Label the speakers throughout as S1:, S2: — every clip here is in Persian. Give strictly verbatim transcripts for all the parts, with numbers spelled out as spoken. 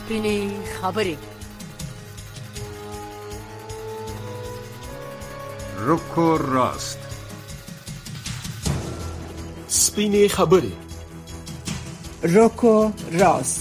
S1: سپینې خبرې.
S2: رکو راست.
S3: سپینې خبرې.
S4: رکو راست.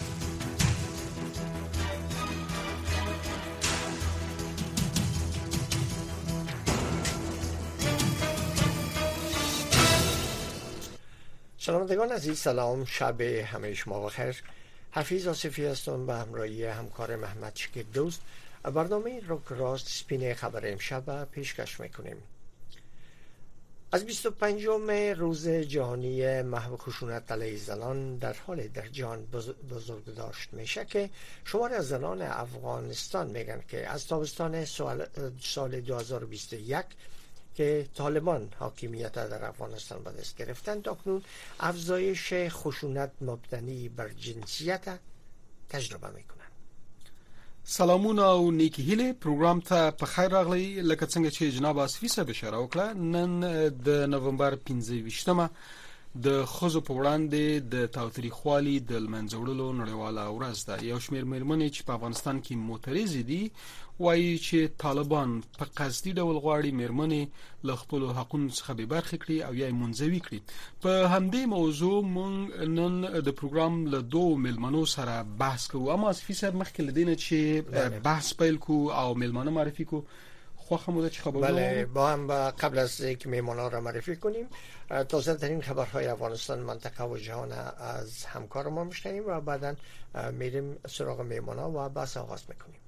S5: شنوندگان عزیز سلام، شب همه شما بخیر. حفیظ آصفی هستم به همراهی همکار محمد شکیب دوست. برنامه رک راست سپینه خبر امشب پیشکش میکنیم. از بیست و پنجم روز جهانی محو خشونت علیه زنان در حال در جهان بزرگ داشت میشه که شمار از زنان افغانستان میگن که از تابستان سال, سال دو هزار و بیست و یک که طالبان حاکمیت در افغانستان به دست گرفتند تاکنون افزایش خشونت مبتنی بر جنسیت تجربه میکنن.
S3: سلامونه او نیکی هیله پروګرام ته په خیر راغلی. لکه څنګه چې جناب آصفي صاحب اشاره وکړه، نن د نومبر پنځه ویشتمه د ښځو په وړاندې د تاوتریخوالي د له منځه وړلو نړیواله ورځ ده. یو شمېر مېرمنې چې په افغانستان کې معترضې دي وایي چې طالبان په قصدي ډول غواړي مېرمنې له خپلو حقونو څخه بې برخې کړي او یا یې منزوي کړي. په همدې موضوع موږ نن د پروګرام له دوو مېلمنو سره بحث کوو. اما آصفي صاحب مخکې له دې نه چې بحث پیل کوو او مېلمانه معرفي کوو، خوښه مو ده چې خبرونه
S5: بله با هم با قبل از اینکه مهمانا را معرفی کنیم تازه ترین خبرهای افغانستان، منطقه و جهان از همکار ما میشنیم و بعدا میریم سراغ مهمانا و بحث آغاز میکنیم.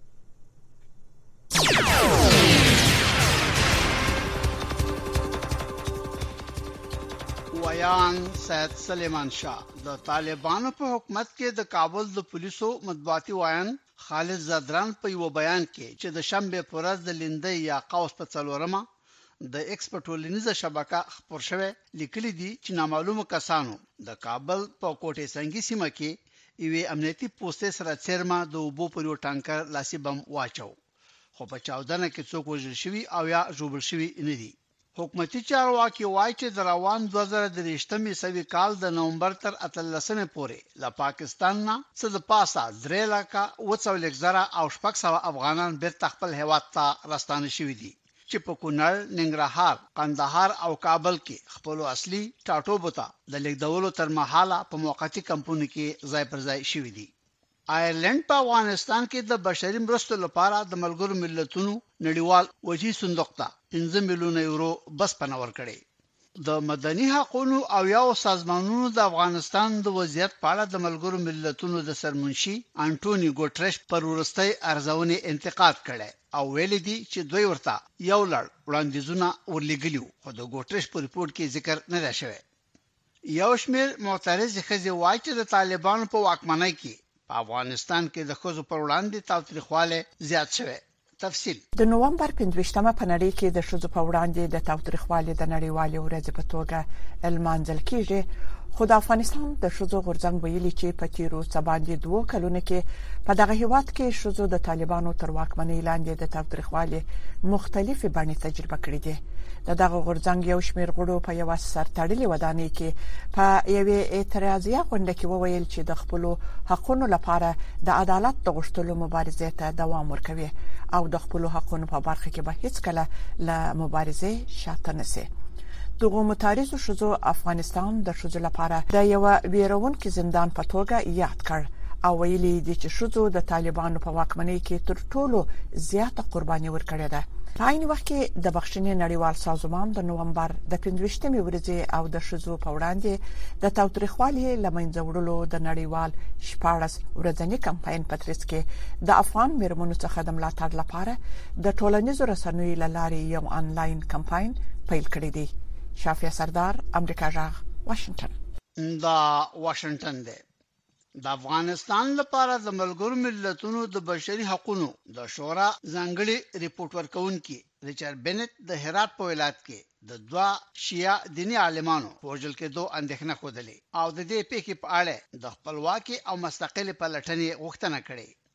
S6: ویان سید سلیمان شاه د طالبانو په حکومت کې د کابل د پولیسو مطبوعاتي ویان خالد زادران په یو بیان کې چې د شنبه په ورځ د لیندۍ یا قوس په څلورمه د ایکس په ټولنیزه شبکه خپور شوی لیکلي دي چې نامعلومه کسانو د کابل په کوټې سنگي سیمه کې یوې امنیتي پوستې سره څیرمه د اوبو پر یو ټانکر لاسي بم واچو، خو په چاودنه کې څوک وژل شوي او یا ژوبل شوي نه دي. حکومتي چارواکي وایي چې د روان دوه زره درویشتم عیسوي کال د نومبر تر اتلسمې پورې له پاکستان نه څه د پاسه درې لکه اوه څلوېښت زره او شپږ سوه افغانان بیرته خپل هیواد ته راستانه شوي دي چې په کونړ، ننګرهار، قندهار او کابل کې خپلو اصلي ټاټوبو ته د لیږدولو تر مهاله په موقتي کمپونو کې ځای پر ځای شوي دي. آیرلند په افغانستان کې د بشري مرستو لپاره د ملګرو ملتونو نړیوال وجهي صندوق ته پنځه میلیونه یورو بسپنه ورکړې. د مدني حقوقو او یو سازمانونو د افغانستان د وضعیت په اړه د ملګرو ملتونو د سرمنشي انټونی ګوټرش پر ورستۍ ارزونې انتقاد کړي او ویل دي چې دوی ورته یو لړ وړاندیزونه ورلګلیو، خو د ګوټرش په ریپورت کې ذکر نه دی شوی. یو شمېر معترضې ښځې وایي چې د طالبانو په واکمنۍ کې په افغانستان کې د ښځو پر وړاندې تاوتریخوالی زیات شوی. تفصیل
S4: د نومبر پنځه ویشتمه په نړۍ کې د ښځو په وړاندې د تاوتریخوالي د نړیوالې ورځې په توګه لمانځل کیږي، خو د افغانستان د ښځو غورځنګ ویلي چې په تیرو څه باندې دوه کلونو کې په دغه هیواد کې ښځو د طالبانو تر واکمنۍ لاندې د تاوتریخوالي مختلفې بڼې تجربه کړې دي. د دغه غورځنګ یو شمېر غړو په یوه سرتړلې ودانۍ کې په یوې اعتراضیه غونډه کې وویل چې د خپلو حقونو لپاره د عدالت د غوښتلو مبارزې ته دوام ورکوي او د خپلو حقونو په برخه کې به هیڅکله له مبارزې شاته نشي. دغه متعرضو ښځو افغانستان د ښځو لپاره د یو ویرونکي زندان په توګه یاد کړ او ویلي دي چې ښځو د طالبانو په واکمنۍ کې تر ټولو زیاته قرباني ورکړې ده. په عین وخت کې د بخښنې نړیوال سازمان د نومبر د پنځه ویشتمې ورځې او د ښځو په وړاندې د تاوتریخوالي له منځه وړلو د نړیوال شپاړس ورځني کمپاین په ترڅ کې د افغان مېرمنو څخه د ملاتړ لپاره د ټولنیزو رسنیو له لارې یو آنلاین کمپاین پیل کړی دی. شافیه سردار، امریکا جغ، واشنگټن.
S6: دا واشنگټن دی. د افغانستان لپاره د ملګرو ملتونو د بشري حقوقو د شورا ځانګړي ریپورت ورکونکي ریچارډ بنت د هرات په ولایت کې د دوا شیعه دیني عالمانو په وژل کېدو اندېښنه خوده او د دې پیښې په اړه د خپلواکي او مستقلې پلټنې غوښتنه کړې.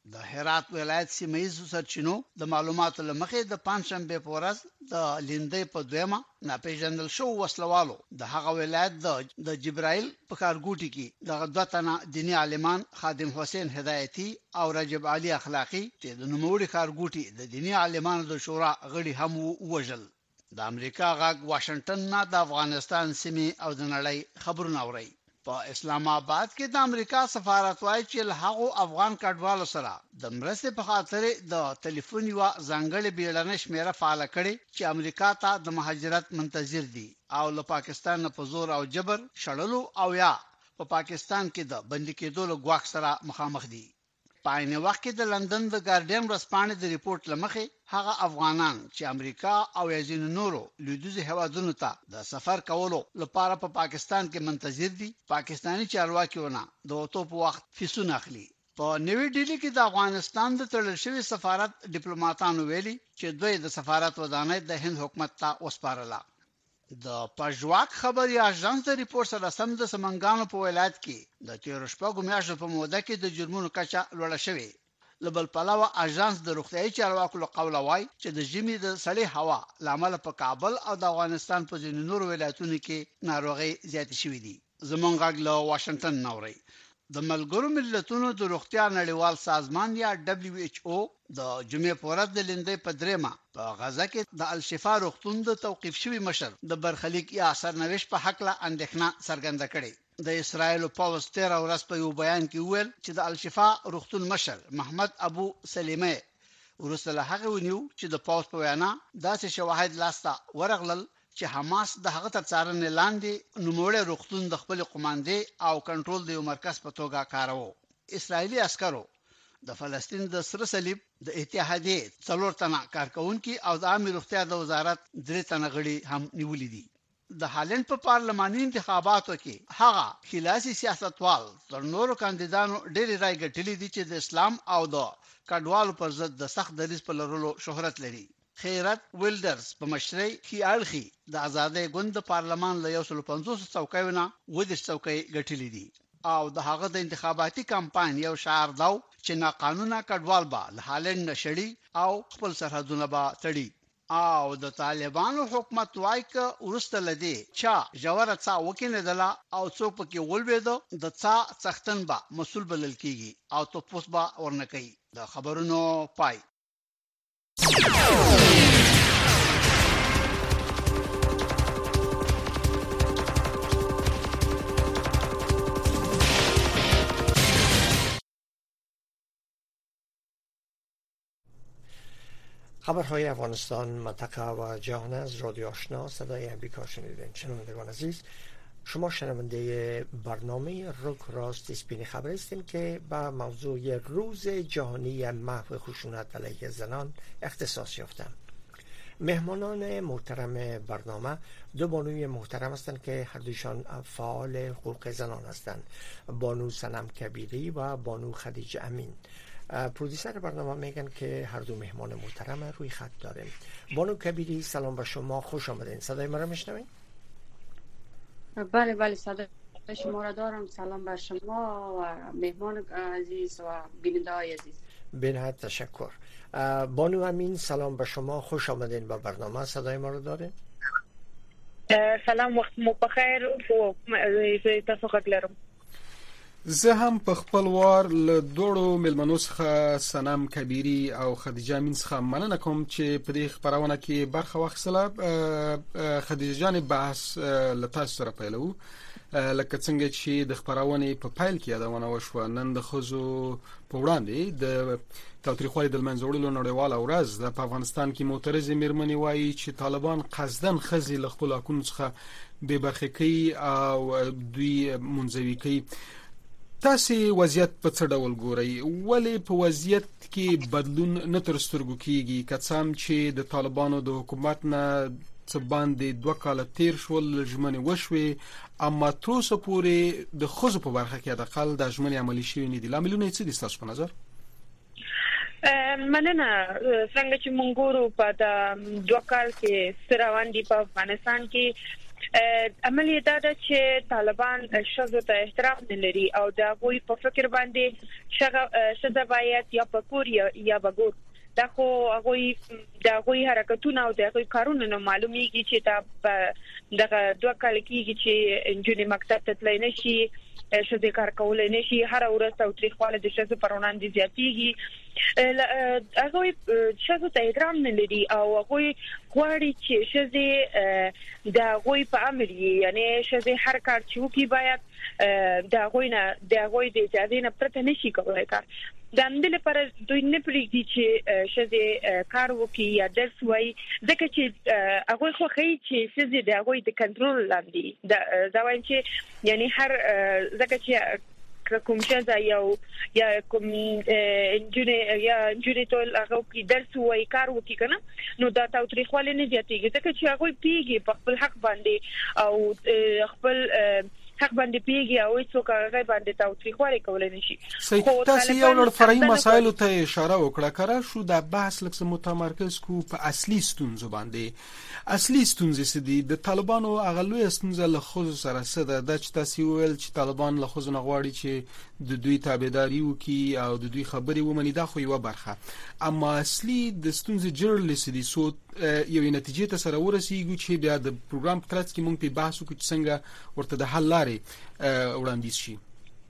S6: د هرات ولایت سیمایي سرچینو د معلوماتو لمخې د پنځشنبه په ورځ د لیندۍ په دویمه ناپېژندل شو وسلوالو د هغه ولایت د د جبرائیل په کارګوټي کې د دوه تنه دینی عالمان خادم حسین هدایتي او رجب علي اخلاقی چې د نوموړي کارګوټي د دینی عالمانو د شورا غړي هم وژل. د امریکا غاګ واشنگټن نه د افغانستان سیمې او د نړۍ خبرونه اوري. په اسلام آباد کې د امریکا سفارت وايي چې له هغو افغان کډوالو سره د مرستې په خاطر د ټلیفون یو ځانګړي بیړنۍ شمیره فعال کړي چې امریکا ته د مهاجرت منتظر دي او له پاکستان په زور او جبر شړلو او یا په پاکستان کې د بندي کېدو له ګواښ سره مخامخ دي. په عین وخت کې د لندن د ګارډین ورځپاڼې د ریپورت لمخې هغه افغانان چې امریکا او یزین نورو لویدیځ هوادونو ته د سفر کولو لپاره په پا پاکستان کې منتظر دي پاکستانی چارواکیونه د اوتو په وخت فیسونه اخلي. په نوې ډیلی کې د افغانستان د تړل شوی سفارت ډیپلوماټانو ویلي چې دوی د سفارت ودانۍ د هند حکومت ته وسپارله. د پژواک خبري اژانس د ریپورت سره سم د سمنګانو په ولایت کې د تیر شپږو میاشتو په موده کې د جرمونو کچه لوړه شوې. لبل پلاوه اژانس د روغتیايي چارواکو له قوله وایي چې د ژمي د سړې هوا لامل په کابل او د افغانستان په ځینو نورو ولایتونو کې ناروغي زیاتې شوې دي. زمونږ غږ له واشنگټن نوري. د ملګرو ملتونو د روغتیا نړیوال سازمان یا دبليو ایچ او د جمعې په ورځ د لیندۍ په درېمه په غزا کې د الشفا روغتون د توقيف شوی مشر د برخلیک یا سرنوشت په حق له اندېښنه څرګنده کړې. د اسرایل پاوس تیر ورځ په یو بیان کې ویل چې د الشفا روغتون مشر محمد ابو سلیمه ورسره هغه ونیو چې د پاوس په وینا داسې شواهد لاسته ورغلل چې حماس د هغه تر څارنې لاندې نوموړی روغتون د خپل قوماندې او کنټرول د یو مرکز په توګه کاروه. اسرایلی عسکرو د فلسطین د سره صلیب د اتحادیې څلور تنه کارکونکو او د عامه روغتیا د وزارت درې تنه غړي هم نیولې دي. د هالند په پارلماني انتخاباتو کې هغه خلاصي سیاستوال تر نورو کاندیدانو ډېری رای ګټلې دي چې د اسلام او د کډوالو پر ضد د سخت دریځ په لرلو شهرت لري. خیرت ویلډرز په مشرۍ کې اړخي د آزادۍ ګوند د پارلمان له یو سل پنځوس څوکیونه ودیش څوکۍ ګټلې دي او د هغه د انتخاباتي کمپاین یو شعار داو چې ناقانونه کډوال به له هالند نشړي او خپل سرحدونه به تړي. او د طالبانو حکومت وايي ک ورسته لدی چا جوړه څا وکینه او څوک پکې ولويدو د څا څختن به مسول بلل کیږي او توپوس به ورنکې. د خبرونو پای.
S5: خبرهای افغانستان منطقه و جهان از رادیو آشنا صدای امریکا شنیدین. شنوندگان عزیز، شما شنونده برنامه روک راست اسپین خبر هستیم که به موضوع روز جهانی محو خشونت علیه زنان اختصاص یافته. مهمانان محترم برنامه دو بانوی محترم هستند که هر دوشان فعال حقوق زنان هستند، بانو سنم کبیری و بانو خدیجه امین. پرودیسر برنامه میگن که هر دو مهمان محترم روی خط داریم. بانو کبیری سلام به شما، خوش آمدین. صدای ما را میشنوین؟
S1: بله بله صدای شما را دارم. سلام بر شما و مهمان عزیز و بیننده های عزیز.
S5: بینهایت تشکر. بانو امین سلام به شما، خوش آمدین به برنامه. صدای ما را دارین؟
S7: سلام، وخت مو بخیر او تاسو غږ لرم.
S3: زه هم په خپل وار له دوړو ملمنو څخه سنم کبیری او خدیجه امین څخه مننه کوم چې په دې خبرونه کې برخه واخیستله. خدیجه جان بحث له تاسو سره پیلو، لکه څنګه چې د خبرونه په پیل کې یادونه وشوه، نن د ښځو په وړاندې د تاوتریخوالي د منځ وړلو نړیواله ورځ ده. په افغانستان کې معترضې مېرمنې وایي چې طالبان قصداً ښځې له خپلو حقونو څخه بې برخې کوي او دوی منزوي کوي. تاسې وضعیت په څه ډول ګورئ؟ ولې په وضعیت کې بدلون نه تر سترګو کېږي؟ که څه هم چې د طالبانو د حکومت نه څه باندې دوه کاله تیر شول، ژمنې وشوې، اما تر اوسه پورې د ښځو په برخه کې حداقل دا ژمنې عملي شوې نه دي. لاملونه یې څه دي ستاسو په نظر؟
S7: مننه. څنګه چې موږ ګورو په دوه کال کې ستر روان دي په افغانستان کې عملی دا ده چې طالبان شذو ته احترام نه لري او دا غوي په فکر باندې شغه شذ باید یا په کور یا بګور دا خو غوي دا غوي حرکتونه او دا غوي کارونه نه معلومیږي چې دا دغه دوه کال کېږي چې انجونی مکتب ته تللی نشي شذ کار کولای نشي هر ورځ او تاریخواله د شذ پر وړاندې زیاتېږي هغه شذ ته احترام نه لري او هغه غواړي چې شذ دا غوي په امر یعنی شذ هر کار چې وکي باید دا غوي نه دا غوي د اجازه نه پرته نشي کولای کار د اندل پر دوی نه پریږدي چې شذ کار وکي یا درس وای ځکه چې هغه خو خي چې شذ دا غوي د کنټرول لاندې دا دا وایي چې یعنی هر ځکه چې کوم شذ یو یا کوم انجینر یا انجینر ټول هغه کی درس وای کار وکي کنه نو دا تاریخواله نه زیاتېږي ځکه چې هغه پیږي په خپل حق باندې او خپل حق باندې پیږي او هیڅ کار باندې تاریخواله کولای نشي
S3: خو تاسو یو لړ فرعي مسایلو ته اشاره وکړه کړه شو د بحث لکه متمرکز کو په اصلي ستونزو باندې اصلي ستونزې سدي د طالبانو اغلوی ستونزه له خو سره سده د چې تاسو ویل چې طالبان له خو نه غواړي چې د دوی تابعداري وکي او د دوی خبري ومني دا خو یو برخه اما اصلي د ستونزې جرل سدي سو یو نتیجې ته سره ورسیږي چې بیا د پروګرام ترڅ کې مونږ په بحث وکړو چې څنګه ورته د حل لارې وړاندیز شي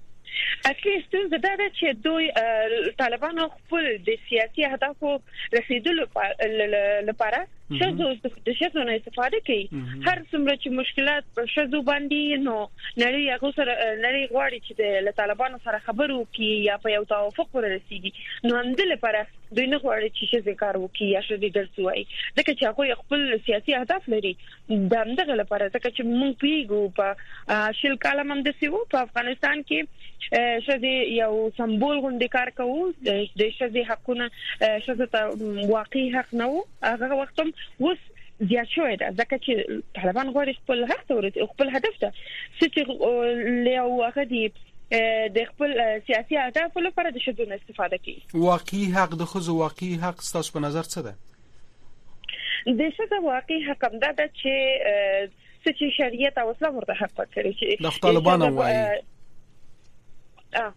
S7: اصلي ستونزه دا ده چې دوی طالبانو خپل د سیاسي اهدافو رسیدلو لپاره شذو د شذو نه استفاده کوي هر څومره چې مشکلات پر شذو باندې نو نړۍ هغه سره نړۍ غواړي چې د طالبانو سره خبرو کوي یا په یو توافق ورسیږي نو هم د لپاره دوی نه غواړي چې شذ کار وکړي یا شذ درس وایي ځکه چې هغه خپل سیاسي اهداف لري د همدغه لپاره ځکه چې موږ پیګو په شل کاله هم د سیو په افغانستان کې شذ یو سمبول غونډه کار کوو د شذ حقونه شذ ته واقعي حق نه وو هغه وخت اوس زیات شوی ده ځکه چې طالبان غواړي خپل حق ته ورسېږي خپل هدف ته چې له هغه دی د خپل سیاسي اهداف لپاره د شذو استفاده کوي
S3: واقعي حق د خو واقعي حق ستاسو په نظر څه ده
S7: د شذو واقعي حق هم ده چې چې شریعت او اسلام ورته حق ورکړي چې
S3: د طالبان وایي
S7: اه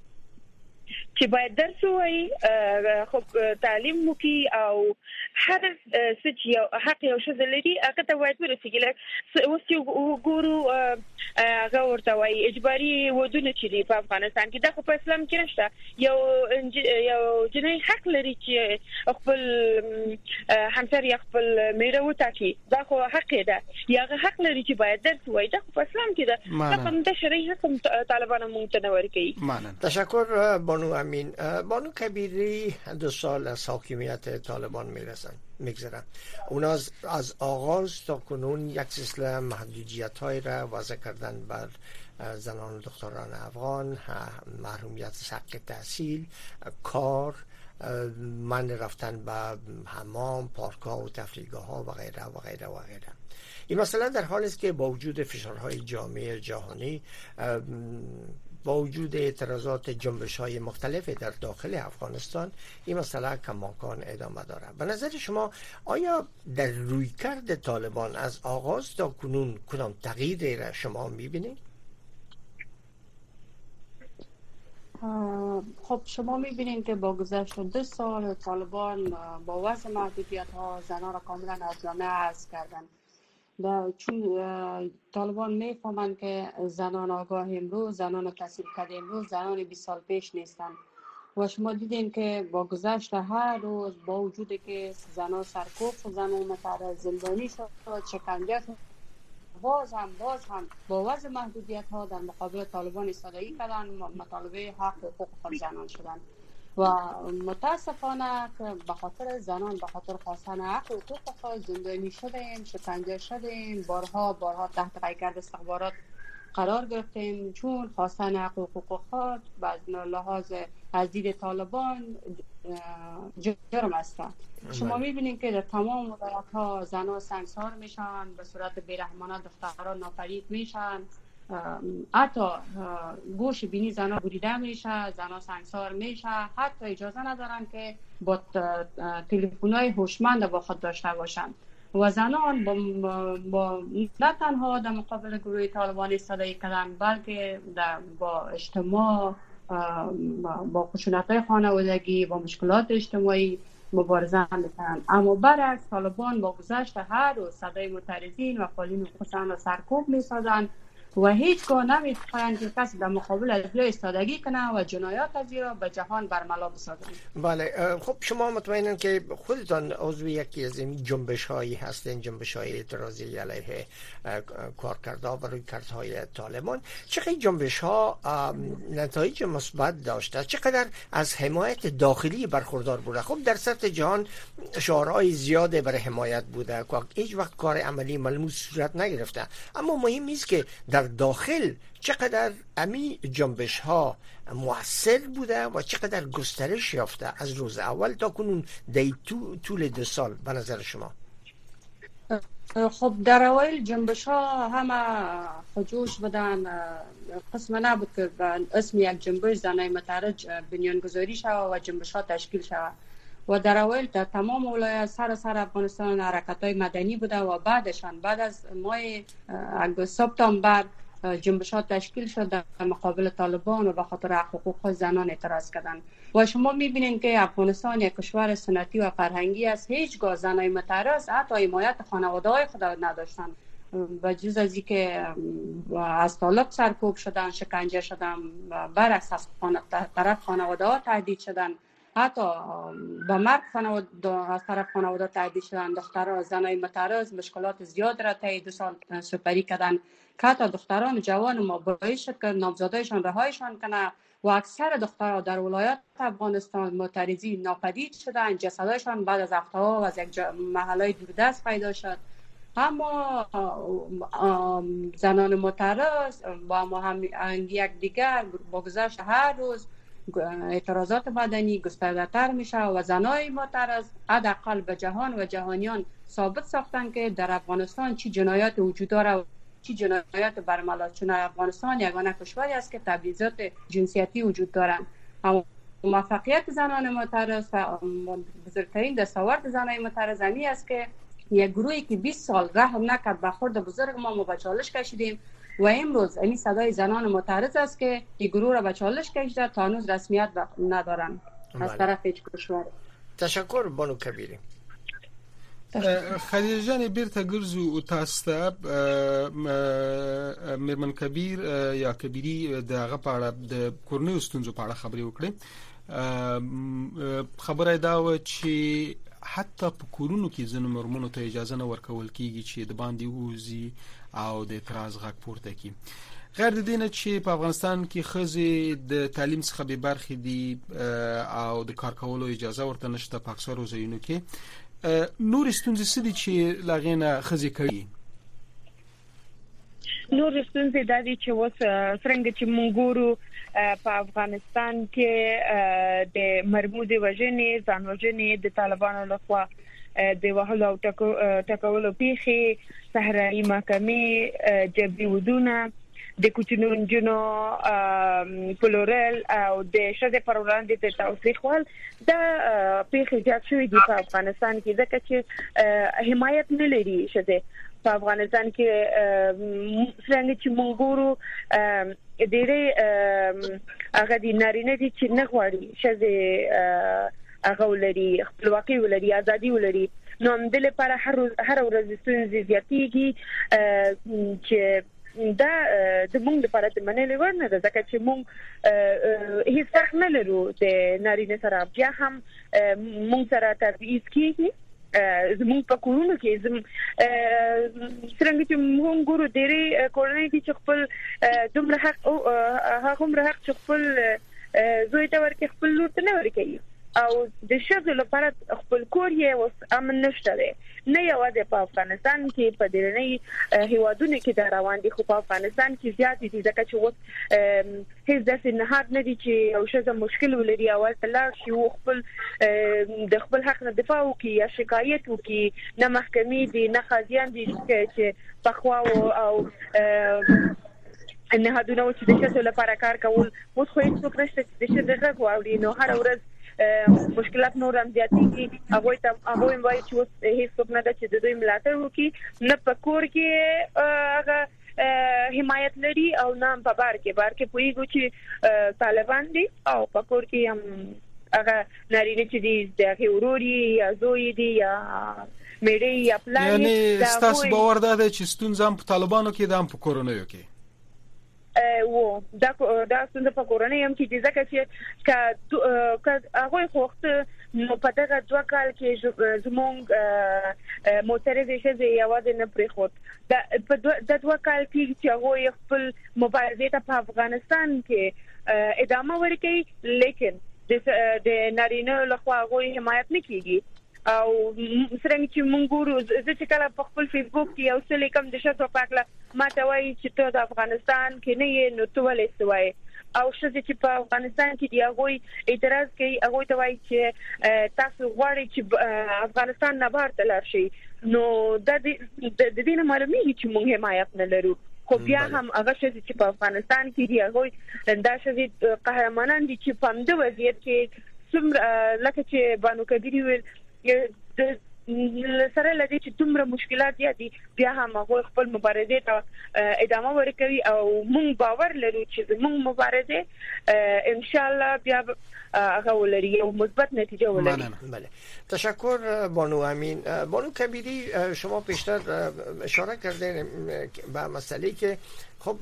S7: چې باید درس وایي خو تعلیم وکي او هر څه چې حق یو شذ لري هغه ته وایي ورسېږي اوس چې وګورو هغه ورته وایي اجباري ودونه چې په افغانستان کې دا خو په اسلام کې نشته یو یو جنۍ حق لري چې خپل همسر یا خپل میړه وټاکي دا خو حق ده یا هغه حق لري چې باید درس وایي دا خو په اسلام کې ده دا کوم د شرعي حکم طالبانو مونږ ته نه ورکوي
S5: تشکر بانو امین بانو کبیری دو سال از حاکمیت طالبان میرسن میگذرن اونا از, از آغاز تا کنون یک سلسله محدودیت های را وضع کردن بر زنان و دختران افغان محرومیت حق تحصیل کار من رفتن به حمام پارک ها و تفریحگاه ها و غیره و غیره و غیره این مسئله در حالی است که با وجود فشارهای جامعه جهانی با وجود اعتراضات جنبش‌های مختلف در داخل افغانستان این مسئله کماکان ادامه داره. به نظر شما آیا در رویکرد طالبان از آغاز تا کنون کدام تغییری را شما می‌بینید؟
S1: خب شما می‌بینید که با گذشت دو سال طالبان با وضع محدودیت‌ها زنان را کاملا از جامعه حذف کردند. چون طالبان میفهمند که زنان آگاه امروز زنان تحصیل کرده امروز زنان بیست سال پیش نیستند و شما دیدین که با گذشت هر روز با وجود که زنان سرکوب و زنان متعرض زندانی شد شکنجه شد باز هم باز هم با وضع محدودیت ها در مقابل طالبان ایستادگی کردند مطالبه حق و حقوق خود زنان شدند و متاسفانه به خاطر زنان به خاطر خواستن حق و حقوق خود زندانی شدیم شکنجه شدیم بارها بارها تحت پیکرد استخبارات قرار گرفتیم چون خواستن حق و حقوق خود از لحاظ از دید طالبان جرم است. شما میبینید که در تمام ولایت ها زنان سنگسار میشن به صورت بیرحمانه دختران ناپدید میشن حتی گوش بینی زنان بریده میشه زنان سنگسار میشه حتی اجازه ندارن که با تلفن‌های هوشمند با خود داشته باشن و زنان با, با نه تنها در مقابل گروه طالبان ایستادگی کردند بلکه با اجتماع، با خشونت‌های خانوادگی، با مشکلات اجتماعی مبارزه میکنند. اما برعکس طالبان با گذشت هر روز صدای معترضین و فعالین حقوق را سرکوب میسازند و هیچگاه نمی‌خواهند که کسی در مقابل از او ایستادگی کنه و جنایات از را به جهان برملا بسازند.
S5: بله، خب شما مطمئنن که خودتان عضو یکی از این جنبش هایی هستین، جنبش های اعتراضی علیه کارکردها و رویکردهای طالبان. چقدر جنبش ها نتایج مثبت داشته؟ چقدر از حمایت داخلی برخوردار بوده؟ خب در سطح جهان شعارهای زیاده برای حمایت بوده که هیچ وقت کار عملی ملموس صورت نگرفته، اما مهم است که در داخل چقدر امی جنبش ها مؤثر بوده و چقدر گسترش یافته از روز اول تا کنون در طول دو سال به نظر شما؟
S1: خب در اوایل جنبش ها همه خجوش بودن، قسم نبود که اسم یک جنبش زنای متحرک بنیانگذاری شود و جنبش ها تشکیل شود و در اوایل در تمام ولایات سر سر افغانستان حرکت های مدنی بوده و بعدشان بعد از ماه سپتامبر جنبش ها تشکیل شد در مقابل طالبان و به خاطر حقوق زنان اعتراض کردند. و شما میبینید که افغانستان یک کشور سنتی و فرهنگی است، هیچگاه زنای معترض حتی حمایت خانواده های خود نداشتند و جز از اینکه از طالب سرکوب شدن، شکنجه شدن و برعکس از طرف خانواده ها تهدید شدن، حتی به مرگ خانواده از طرف خانواده تهدید شدن. دختران زنای معترض مشکلات زیاد را طی دو سال سپری کردن که حتی دختران جوان ما باعث شد که نامزادایشان رهایشان کنه و اکثر دخترها در ولایات افغانستان معترضی ناپدید شدن، جسدایشان بعد از هفته‌ها و از یک محلهای دوردست پیدا شد. اما زنان معترض با ما هم یک دیگر با گذشت هر روز اعتراضات مدنی گسترده‌تر میشه و زنای معترض حداقل به جهان و جهانیان ثابت ساختن که در افغانستان چی جنایات وجود داره و چی جنایات برملا، چون افغانستان یگانه کشوری است که تبعیضات جنسیتی وجود دارند. اما موفقیت زنان معترض و بزرگترین دستاورد زنای معترض همی است که یک گروهی که بیست سال رحم نکرد به خورد بزرگ ما ما به چالش کشیدیم و امروز این صدای زنان معترض است که این گروه را به چالش کشیده تا هنوز رسمیت ندارن از طرف هیچ کشور.
S5: تشکر بانو کبیری.
S3: خدیجه جان بیرته ګرځو تاسو ته میرمن کبیر یا کبیری دغه په اړه د کورنیو ستونزو په اړه خبرې وکړې. خبره دا و چې حتی په کورونو کې ځینو مرمنو ته اجازه نه ورکول کیږي چې د باندې ووزي او د اعتراض غږ پورته کړي. غیر د دې نه چې په افغانستان کې ښځې د تعلیم څخه بې برخې دي او د کار کولو اجازه ورته نشته په اکثرو ځایونو کې. نور ستونزې څه دي چې له هغې نه ښځې کوي؟
S7: نور ستونزې دا دي چې اوس څرنګه چې موږ ګورو په افغانستان کې د مرموزې وژنې، ځان وژنې د طالبانو لخوا د وهلو او ټکولو پیښې، صحرایي محکمې، جبري ودونه، د کوچنیو نجونو پلورل او د ښځې پر وړاندې د تاوتریخوال دا پیښې زیات شوي دي په افغانستان کې، ځکه چې حمایت نه لري ښځې په افغانستان کې. څنګه چې موږ ګورو ډېرې هغه د نارینه دي چې نه غواړي ښځې هغه ولري، خپلواکي ولري، ازادي ولري، نو همدې لپاره هر ورځ ستونزې زیاتېږي چې دا د موږ لپاره د منلو وړ نه ده، ځکه چې موږ هیڅ فرق نه لرو د نارینه سره، بیا هم موږ سره تبعیض کېږي. زموږ په کورونو کې څرنګه چې موږ ګورو ډېرې کورنۍ دي چې خپل دومره حق هغومره حق چې خپل زوی ته ورکړي خپل لور ته نه ورکوي، او د ښځو لپاره خپل کور یې اوس امن نشته دی، نه یوازې په افغانستان کې، په ډېرنۍ هیوادونو کې دا روان دي، خو په افغانستان کې زیات دي، ځکه چې اوس هیڅ داسې نهاد نه دي چې یو ښځه مشکل ولري او هلته لاړ شي او خپل د خپل حق نه دفاع وکړي یا شکایت وکړي. نه محکمې دي، نه قاضیان دي چې پخوا او نهادونه و چې د ښځو لپاره کار کول اوس خو هیڅوک نشته چې د ښځې غږ واوري نو هر ورځ مشکلات نور هم زیاتېږي هغوی ته هغوی وایي چې اوس هیڅوک نه ده چې د دوی ملاتړ وکړي نه په کور کې هغه حمایت لري او نه په بار کې بار کې پوهیږو چې طالبان دي او په کور کې هم هغه نارینه چې دي د وروري یا زوی دي یا میړي یا پلان
S3: یعنی ستاسو باور ده چې ستونزه هم په طالبانو کې ده هم په کورونیو کې
S7: و دا دا څنګه په کورونه هم کې ځکه چې که هغه وخت نو په دغه دوه کال کې زمونږ معترضه شه یوازې نه پرې خود دا د دوه کال کې چې هغه خپل مبارزه ته په افغانستان کې ادامه ورکړي لیکن د نارینه لخوا هغه حمایت نه کیږي او څنګه چې مونږ ګورو زه چې کله په خپل فیسبوک کې یو څه لیکم د شتو پاکله ما ته وایي چې ته د افغانستان کې نه یې نو ته ولې سوای او شته چې په افغانستان کې دی هغه اعتراض کوي هغه ته وایي چې تاسو غواړئ چې افغانستان نه بهر ته لاړ شي نو د دې نه معلومیږي چې مونږ حمایت نه لرو خو بیا هم هغه چې په افغانستان کې دی هغه دا چې قهرمانان دي چې په همدې وضعیت کې څومره لکه چې بانو کبیری ویل د سره لدی چې دومره مشکلات دي بیا هم هغه خپل مبارزه ته ادامه ورکوي او موږ باور لرو چې موږ مبارزه ان شاء الله بیا هغه ولري او مثبت نتیجه ولري.
S5: بله تشکر بانو امین. بانو کبیری شما پیشتر اشاره کردین به مسئله که خب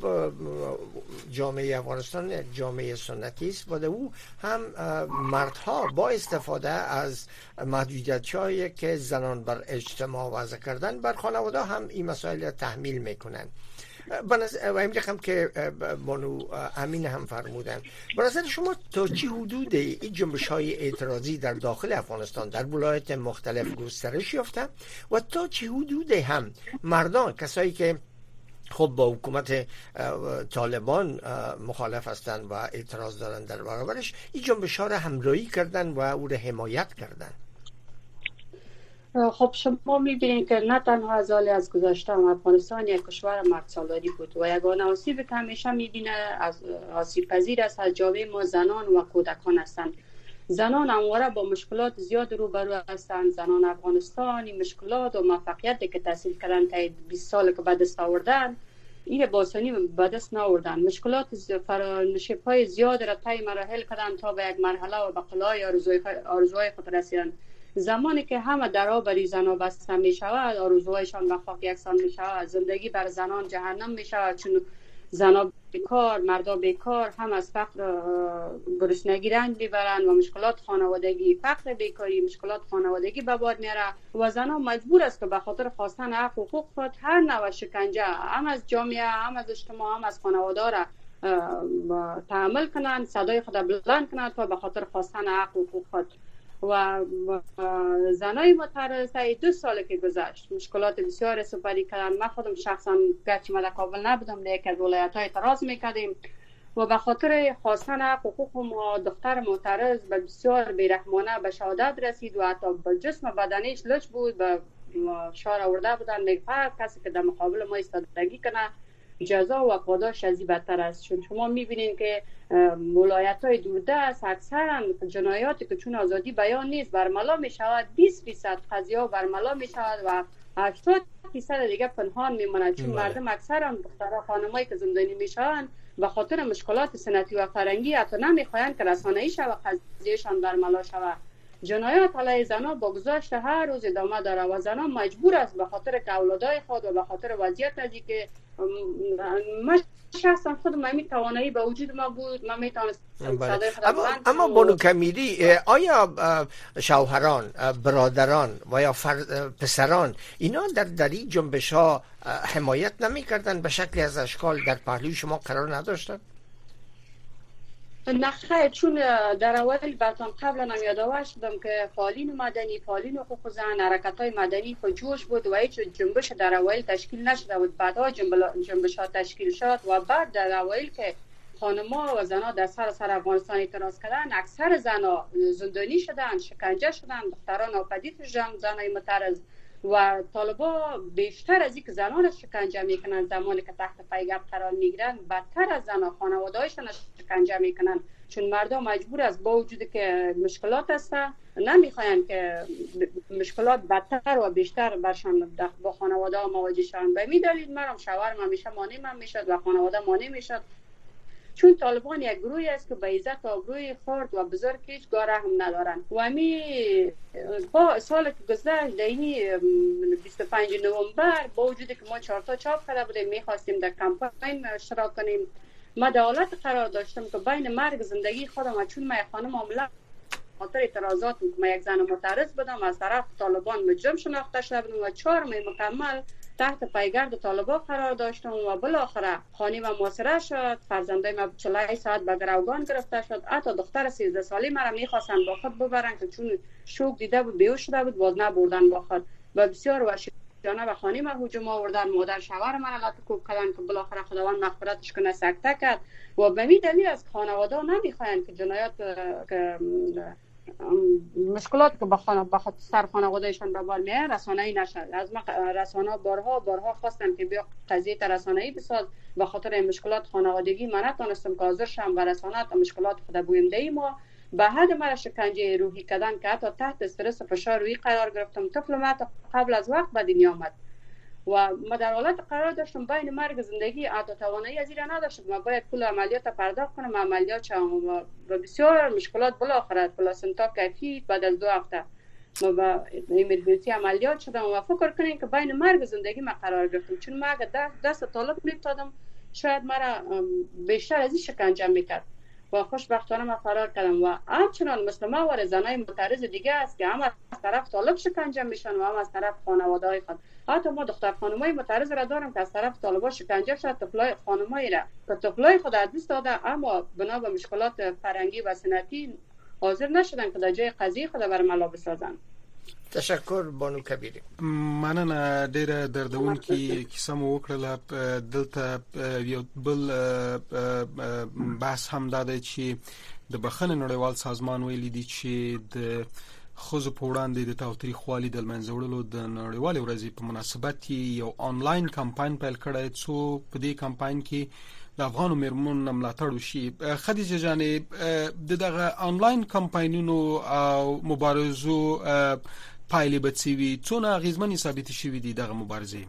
S5: جامعه افغانستان جامعه سنتی است و او هم مردها با استفاده از محدودیت‌هایی که زنان بر اجتماع وضع کردن بر خانواده هم این مسائل تحمیل میکنن و این رقم که بانو امین هم فرمودن. به نظر شما تا چه حدود این جنبش های اعتراضی در داخل افغانستان در ولایات مختلف گسترش یافته و تا چه حدود هم مردان کسایی که خب با حکومت طالبان مخالف هستند و اعتراض دارن در برابرش این جنبش ها را همراهی کردن و او را حمایت کردن؟
S1: خب شما میبینید که نه تنها از حال از گذشته افغانستان یک کشور مرد سالاری بود و یگانه آسیبی که همیشه میبینه از آسیب پذیر است از جامعه ما زنان و کودکان هستند. زنان همواره با مشکلات زیاد روبرو هستند. زنان افغانستان این مشکلات و موفقیتی که تحصیل کردن تا بیست سال که به دست آوردن این با آسانی به دست نآوردن. مشکلات فرانشیب‌های زیاد را طی مراحل کردن تا به یک مرحله و به قلای آرزوهای خود رسیدن. زمانی که همه درها بر زنان بسته می شود آرزوهایشان به خاک یکسان می شود زندگی بر زنان جهنم می شود چون زنان بیکار مردا بیکار هم از فقر گرسنگی رنج میبرند و مشکلات خانوادگی فقر بیکاری مشکلات خانوادگی به بار میاره و زنان مجبور است که به خاطر خواستن حق و حقوق خود هر نوع شکنجه هم از جامعه هم از اجتماع هم از خانواده را تحمل کنند صدای خود بلند کنند تا به خاطر خواستن حق و حقوق خود. و زنای معترض دو سال که گذشت مشکلات بسیار سپری کردن. من خودم شخصا گرچه من در کابل نبودم لیکن از ولایت های اعتراض میکردیم و به خاطر خواستن حقوق ما دختر معترض به بسیار بیرحمانه به شهادت رسید و حتی به جسم بدنیش لج بود به شعار آورده بودن میگه هر کسی که در مقابل ما ایستادگی کنه جزا و پاداش از این بدتر است. چون شما میبینید که ولایت‌های دوردست اکثرا جنایاتی که چون آزادی بیان نیست برملا میشود بیست درصد قضیه‌ها برملا میشود و هشتاد درصد دیگه پنهان میماند چون مردم اکثرا دخترها خانمایی که زندانی میشوند به خاطر مشکلات سنتی و فرهنگی حتی نمیخواهند که رسانه‌ای شود قضیهشان برملا شود. جنایات علیه زنان با گذشت هر روز ادامه داره و زنان مجبور است به خاطر که اولادای خود و به خاطر وضعیت ازی که من شخصا خودم همین توانایی به وجود ما بود من میتونستم صدای خودم
S5: اما, اما بانو کمیری آیا شوهران برادران و یا پسران اینا در در این جنبش ها حمایت نمیکردن به شکلی از اشکال در پهلوی شما قرار نداشتن؟
S1: نه خیر چون در اول براتون قبلا هم یادآور شدم که فعالین مدنی فعالین حقوق زن حرکت‌های مدنی پر جوش بود و هیچ جنبش در اول تشکیل نشده بود بعدها جنبش ها تشکیل شد و بعد در اول که خانم‌ها و زن‌ها در سراسر افغانستان اعتراض کردن اکثر زن‌ها زندانی شدن شکنجه شدن دختران ناپدید شدن زنای معترض و طالبا بیشتر از اینکه زنان شکنجه میکنن زمانی که تحت پیگرد قرار میگیرن بدتر از زنان خانواده‌هایشان شکنجه میکنن، چون مردم مجبور است با وجود که مشکلات هست نمیخواین که مشکلات بدتر و بیشتر برشان با خانواده ها مواجه شوند. به می دلیل مرام شوهرم همیشه مانع من میشد و خانواده مانع میشد، چون طالبان یک گروهی است که به عزت و آبروی خرد و بزرگ هیچ گاه رحم ندارند. و می با سال که گذشت دهی بیست و پنجم نوامبر با وجودی که ما چهار تا چاپ کرده بودیم میخواستیم در کمپین اشتراک کنیم، ما در حالت قرار داشتم که بین مرگ زندگی خودم، چون من خانم معامله خاطر اعتراضات ما یک زن معترض بودم از طرف طالبان مجرم شناخته شده بودم و چهار ماه مکمل تحت پیگرد طالبان قرار داشتم و بالاخره خانه ما محاصره شد، فرزندای ما چهل ساعت به گروگان گرفته شد، حتی دختر سیزده ساله مرا میخواستن با خود ببرن که چون شوک دیده بود بیهوش شده بود باز نبردن با خود و بسیار وحشیانه به خانه ما هجوم آوردن، مادر شوهر من را کوب کردن که بالاخره خداوند مغفرتش کنه سکته کرد. و به می دلیل از خانواده نمیخواین که جنایات که مشکلات که با خود سر خانوادهشان به بار میاد رسانه‌ای نشد. از ما رسانه بارها بارها خواستم که بیا قضیه رسانه‌ای بساز، به خاطر مشکلات خانوادگی من نتونستم که حاضر شم و رسانه تا مشکلات خود بوینده ما به حد مرا شکنجه روحی کردن که حتی تحت استرس و فشار روحی قرار گرفتم. طفل ما قبل از وقت به دنیا آمد و ما در حالت قرار داشتم بین مرگ زندگی، حتی توانایی از این نداشتم، ما باید پول عملیات پرداخت کنم، عملیات چم و بسیار مشکلات بالاخره پلاسنتا کیفی بعد از دو هفته ما با ایمرجنسی عملیات شدم و فکر کنین که بین مرگ زندگی ما قرار گرفتم، چون ما اگه دست, دست طالب میفتادم شاید مرا بیشتر از این شکنجه میکرد و خوشبختانه ما فرار کردم. و همچنان مثل ما و زنای معترض دیگه است که هم از طرف طالب شکنجه میشن و هم از طرف خانواده های خود. حتی ما دختر خانمای معترض را دارم که از طرف طالبان شکنجه شد، طفلای خانمایی را که طفلای خود از دست داده اما بنا به مشکلات فرهنگی و سنتی حاضر نشدن که در جای قضیه خود بر ملا بسازن.
S5: تشکر بانو کبیری.
S3: مننه ډیره دردونکې کیسه مو وکړله. دلته یو بل بحث هم دا دی چې د بخښنې نړیوال سازمان ویلي دي چې د ښځو په وړاندې د تاوتریخوالي د له منځه وړلو د نړیوالې ورځې په مناسبت یو آنلاین کمپاین پیل کړی څو په دې کمپاین کې د افغانو میرمنو ملاتړ وشي. خدیجه جانې د دغه آنلاین کمپاینونو او مبارزو پایلې به څه وي؟ څونه اغېزمنې ثابتې شوي دي دغه مبارزې؟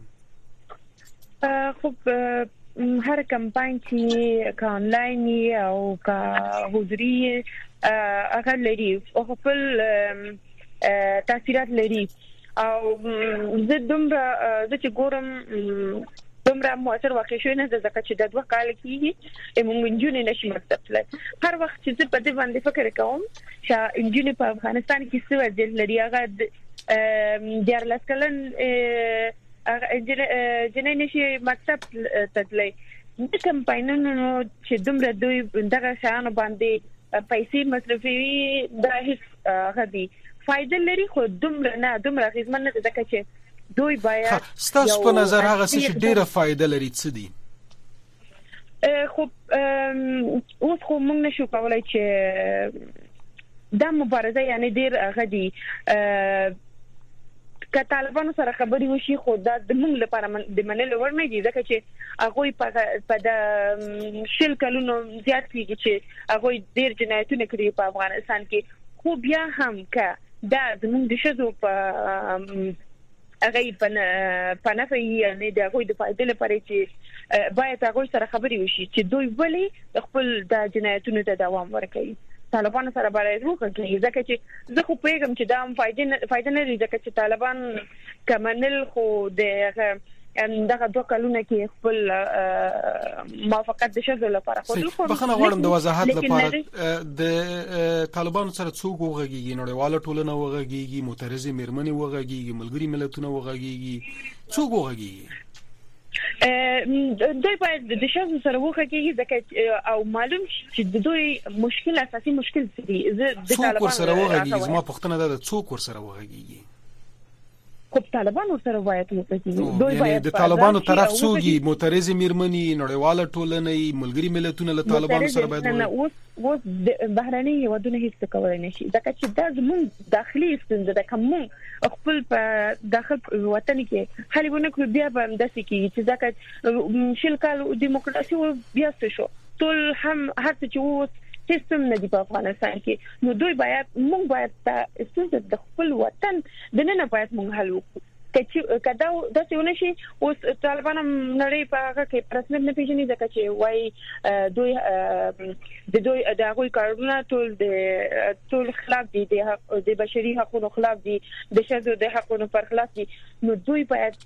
S7: خب هر کمپاین چې که آنلاین او که حضوري هغه لري او خپل تاثیرات لري او زه دومره زه چې ګورم دومره موثر واقع شوی نه ځکه چې د دوه کال کې موږ انجونې نشي مکتب تللی. هر وخت چې زه په دې باندې فکر کوم چې انجونې په افغانستان کې څه وضعیت لري، هغه دیارلس کلن جنې نشي مکتب تللی. د کمپاینونو چې دومره دوی دغه شیانو باندې پیسې مصرفوي دا هیڅ هغه دي فایده لري، خو دومره نه دومره اغېزمن نه ځکه چې دوی باید
S3: ستاسو په نظر هغه څه چې ډیره فایده لري څه دي؟
S7: خو اوس خو موږ نشو کولای چې دا مبارزه یعنی ډیر هغه دي که طالبانو سره خبرې وشي، خو دا د موږ لپاره د منلو وړ نه دي ځکه چې هغوی په د شل کلونو زیات کېږي چې هغوی ډیر جنایتونه کړي په افغانستان کې، خو بیا هم که دا زموږ د ښځو په هغه په نفع یعنی د هغوی د فایدې لپاره چې باید هغوی سره خبرې وشي چې دوی ولې خپل د جنایتونو ته دوام ورکوي. طالبان سره باید وکړي ځکه چې زه خو پیغام چې دا هم فایده فایده نه لري ځکه چې طالبان کمنل خو د دغه دوه کلونه کې خپل موافقت د شذ لپاره خو
S3: بخنه غواړم د وضاحت لپاره د طالبانو سره څوک وغږیږي؟ نړیواله ټولنه وغږیږي، معترضې میرمنې وغږیږي، ملګری ملتونه وغږیږي، څوک وغږیږي؟
S7: دوی باید د شذ سره وغږیږي ځکه او معلوم چې د دوی مشکل اساسي مشکل څه دی.
S3: څوک ورسره وغږیږي؟ زما پوښتنه ده څوک ورسره وغږیږي؟
S7: خب طالبان ورسره باید متحد دوی
S3: باید د طالبانو طرف څوګي معترض میرمنې نړیواله ټولنې ملګری ملتونه له طالبانو سره باید
S7: نه اوس اوس بهراني هیوادونه هیڅ کولای نشي دا چې دا زموږ داخلي ستونزه ده کوم خپل په داخل وطن کې حالونه کړو بیا به داسې کیږي چې ځکه شل کال دیموکراسي بیا څه شو ټول هم هر څه چې اوس سیستم نه دی په افغانستان کې نو دوی باید موږ باید ستونزه د خپل وطن د نن باید موږ حل وکړو چې کدا د څونه شي اوس طالبان نړۍ په هغه کې پرسمت نه پیژني ځکه چې وای دوی د دوی د هغوی کارونه ټول د ټول خلاف دي د بشري حقوقو خلاف دي د شذو د حقوقو پر خلاف دي نو دوی باید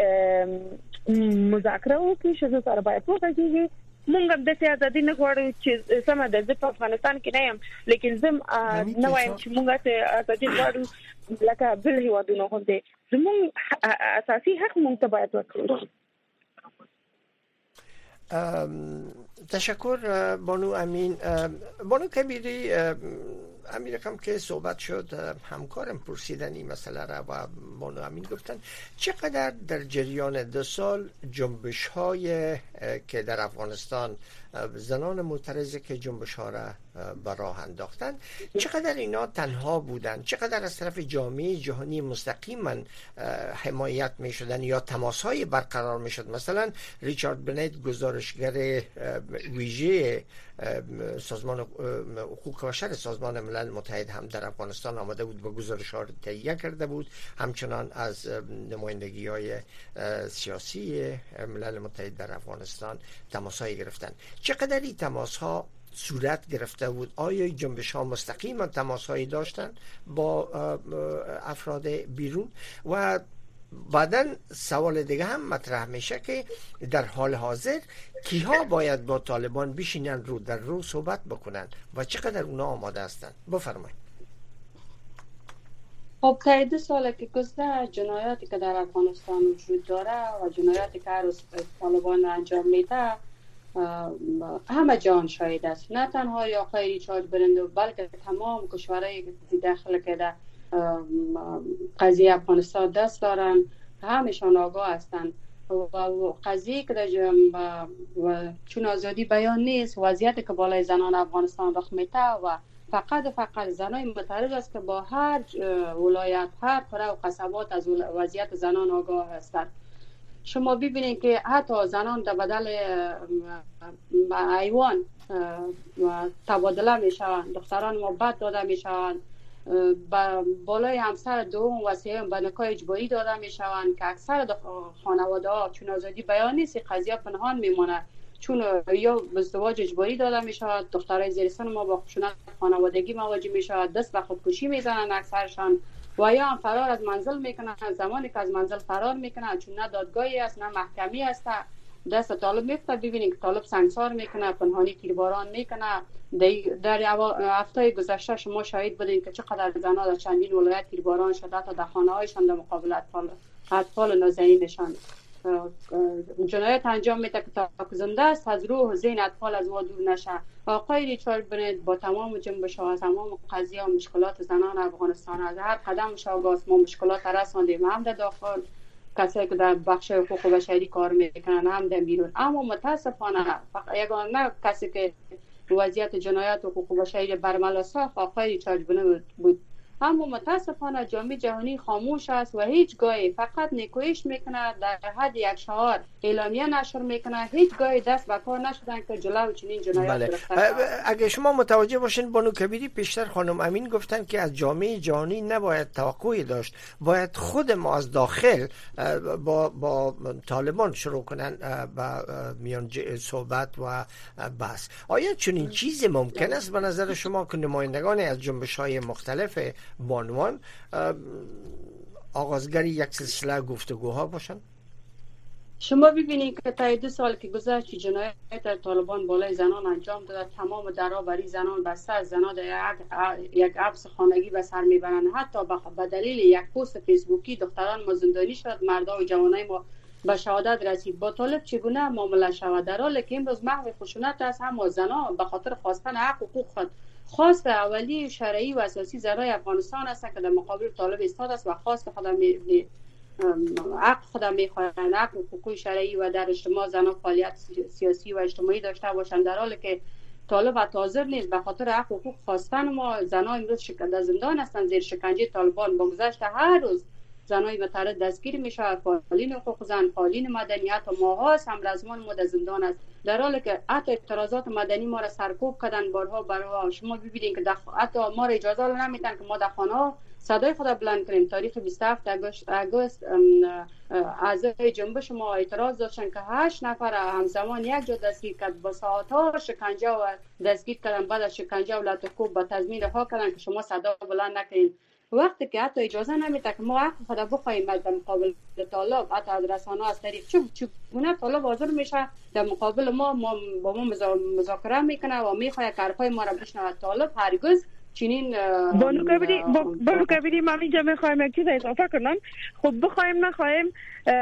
S7: مذاکره وکړي شذو سره باید وکړي مونږ د سیاست نه غواړو چې سم د په افغانستان کې نه یم لیکن زم نه وایم چې مونږ ته اساسي غواړو لکه بل هیوادونو غوندې زموږ اساسي حق مونږ ته باید ورکړو.
S5: تشکر بانو امین. بانو کبیری امیر کم که صحبت شد همکارم پرسیدن این مسئله را و بانو امین گفتن چقدر در جریان دو سال جنبش های که در افغانستان زنان معترضه که جنبش ها را به راه انداختن چقدر اینا تنها بودن، چقدر از طرف جامعه جهانی مستقیما حمایت می شدن یا تماس های برقرار می شد. مثلا ریچارد بنیت گزارشگر ویژه سازمان حقوق بشر سازمان ملل متحد هم در افغانستان آمده بود و گزارش ها را تهیه کرده بود، همچنان از نمایندگی های سیاسی ملل متحد در افغانستان تماس های گرفتن. چقدر این تماس ها صورت گرفته بود؟ آیا جنبش ها مستقیما تماس هایی داشتن با افراد بیرون؟ و بعداً سوال دیگه هم مطرح میشه که در حال حاضر کیها باید با طالبان بشینن رو در رو صحبت بکنن و چقدر اونا آماده هستن؟ بفرمایید.
S1: خب تا دو ساله که گذشته جنایاتی که در افغانستان وجود داره و جنایاتی که هر روز طالبان انجام میده همه جان شاهد است، نه تنها یا آقای ریچارد برندو بلکه تمام کشورهای داخل که در قضیه افغانستان دست دارن همشان آگاه هستند و قضیه که در چون آزادی بیان نیست وضعیت که بالای زنان افغانستان رخ میده و فقط فقط زنای معترض است که با هر ولایت هر قره و قصبات از وضعیت زنان آگاه هستند. شما ببینید که حتی زنان در بدل ایوان تبادله میشوند، دختران محبت داده میشوند، بالای همسر دوم و سوم به نکاح اجباری داده میشوند که اکثر خانواده ها چون آزادی بیان نیست قضیه پنهان میمونه، چون یا به ازدواج اجباری داده میشود، دخترای زیر سن ما با خشونت خانوادگی مواجه میشود، دست به خودکشی میزنن اکثرشان و یا هم فرار از منزل میکنن. زمانی که از منزل فرار میکنن چون نه دادگاهی است نه محکمی است دست طالب میفته. ببینید که طالب سنگسار میکنه، پنهانی تیرباران میکنه. در هفته گذشته شما شاهد بودین که چقدر زنان در چندین ولایت تیرباران شده تا در خانه هایشان در مقابل اطفال اطفال نازنینشان جنایت انجام میده که تا زنده است از روح و ذهن اطفال از او دور نشه. آقای ریچارد برنت با تمام جنبش ها تمام قضیه و مشکلات زنان افغانستان از هر قدمش آگاه است. ما مشکلات رساندیم هم در داخل، کسایی که در بخش حقوق بشری کار میکنن هم در بیرون، اما متاسفانه یگانه کسی که وضعیت جنایت و حقوق بشری برملا ساخت آقای ریچارد برنت بود. اما متاسفانه جامعه جهانی خاموش است و هیچ گاهی فقط نیکویش میکنه، در حد یک شعار اعلامیه نشر میکنه، هیچ گاهی دست به کار نشدن که جلو چنین جنایات گرفته
S5: بله. اگه شما متوجه باشین بانو کبیری پیشتر خانم امین گفتن که از جامعه جهانی نباید توقعی داشت، باید خود ما از داخل با با طالبان شروع کنن با میان صحبت و بحث. آیا چنین چیزی ممکن است به نظر شما که نمایندگان از جنبش‌های مختلف بانوان آغازگر یک سلسله گفتگوها باشن؟
S1: شما ببینید که تا دو سال که گذشت که جنایت طالبان بالای زنان انجام داده، تمام درها برای زنان بسته از زنان در یک حبس خانگی به سر میبرند. حتی به دلیل یک پست فیسبوکی دختران ما زندانی شد، مردا و جوانای ما به شهادت رسید. با طالب چگونه معامله شود؟ در حالی که امروز محو خشونت است، هم زنان به خاطر خواستن حق و حقوق خود خواست اولی شرعی و اساسی زنای افغانستان است که در مقابل طالب ایستاد است و خواست خود می حق خود میخواهند، حق حقوق شرعی و در اجتماع زنان فعالیت سیاسی و اجتماعی داشته باشند، در حالی که طالب حاضر نیست به خاطر حق حقوق خواستن ما. زنان امروز شکنجه زندان هستند زیر شکنجه طالبان. با گذشت هر روز زنای متعرض دستگیر میشه، فعالین حقوق زن، فعالین مدنیت و ماها همرزمان ما در زندان است، در حالی که حتی اعتراضات مدنی ما را سرکوب کردن بارها بارها. شما ببینید که حتی ما را اجازه نمیدن که ما در خانه ها صدای خود بلند کنیم. تاریخ بیست و هفت آگوست اعضای جنبش ما اعتراض داشتن که هشت نفر همزمان یک جا دستگیر کرد، با ساعت‌ها شکنجه و دستگیر کردن، بعد از شکنجه و لطف‌کوب با تضمین رها کردن که شما صدا بلند نکنید. وقتی که حتی اجازه نمیده که ما حق خود بخوایم از مقابل طالب، حتی از رسانه‌ها از طریق چگونه طالب حاضر میشه در مقابل ما ما با ما مذاکره میکنه و میخواد که حرفای ما را بشنوه. طالب هرگز چنین
S7: بانو کبیری بانو کبیری ما اینجا میخوایم یک چیز اضافه کنم. خب بخوایم نخوایم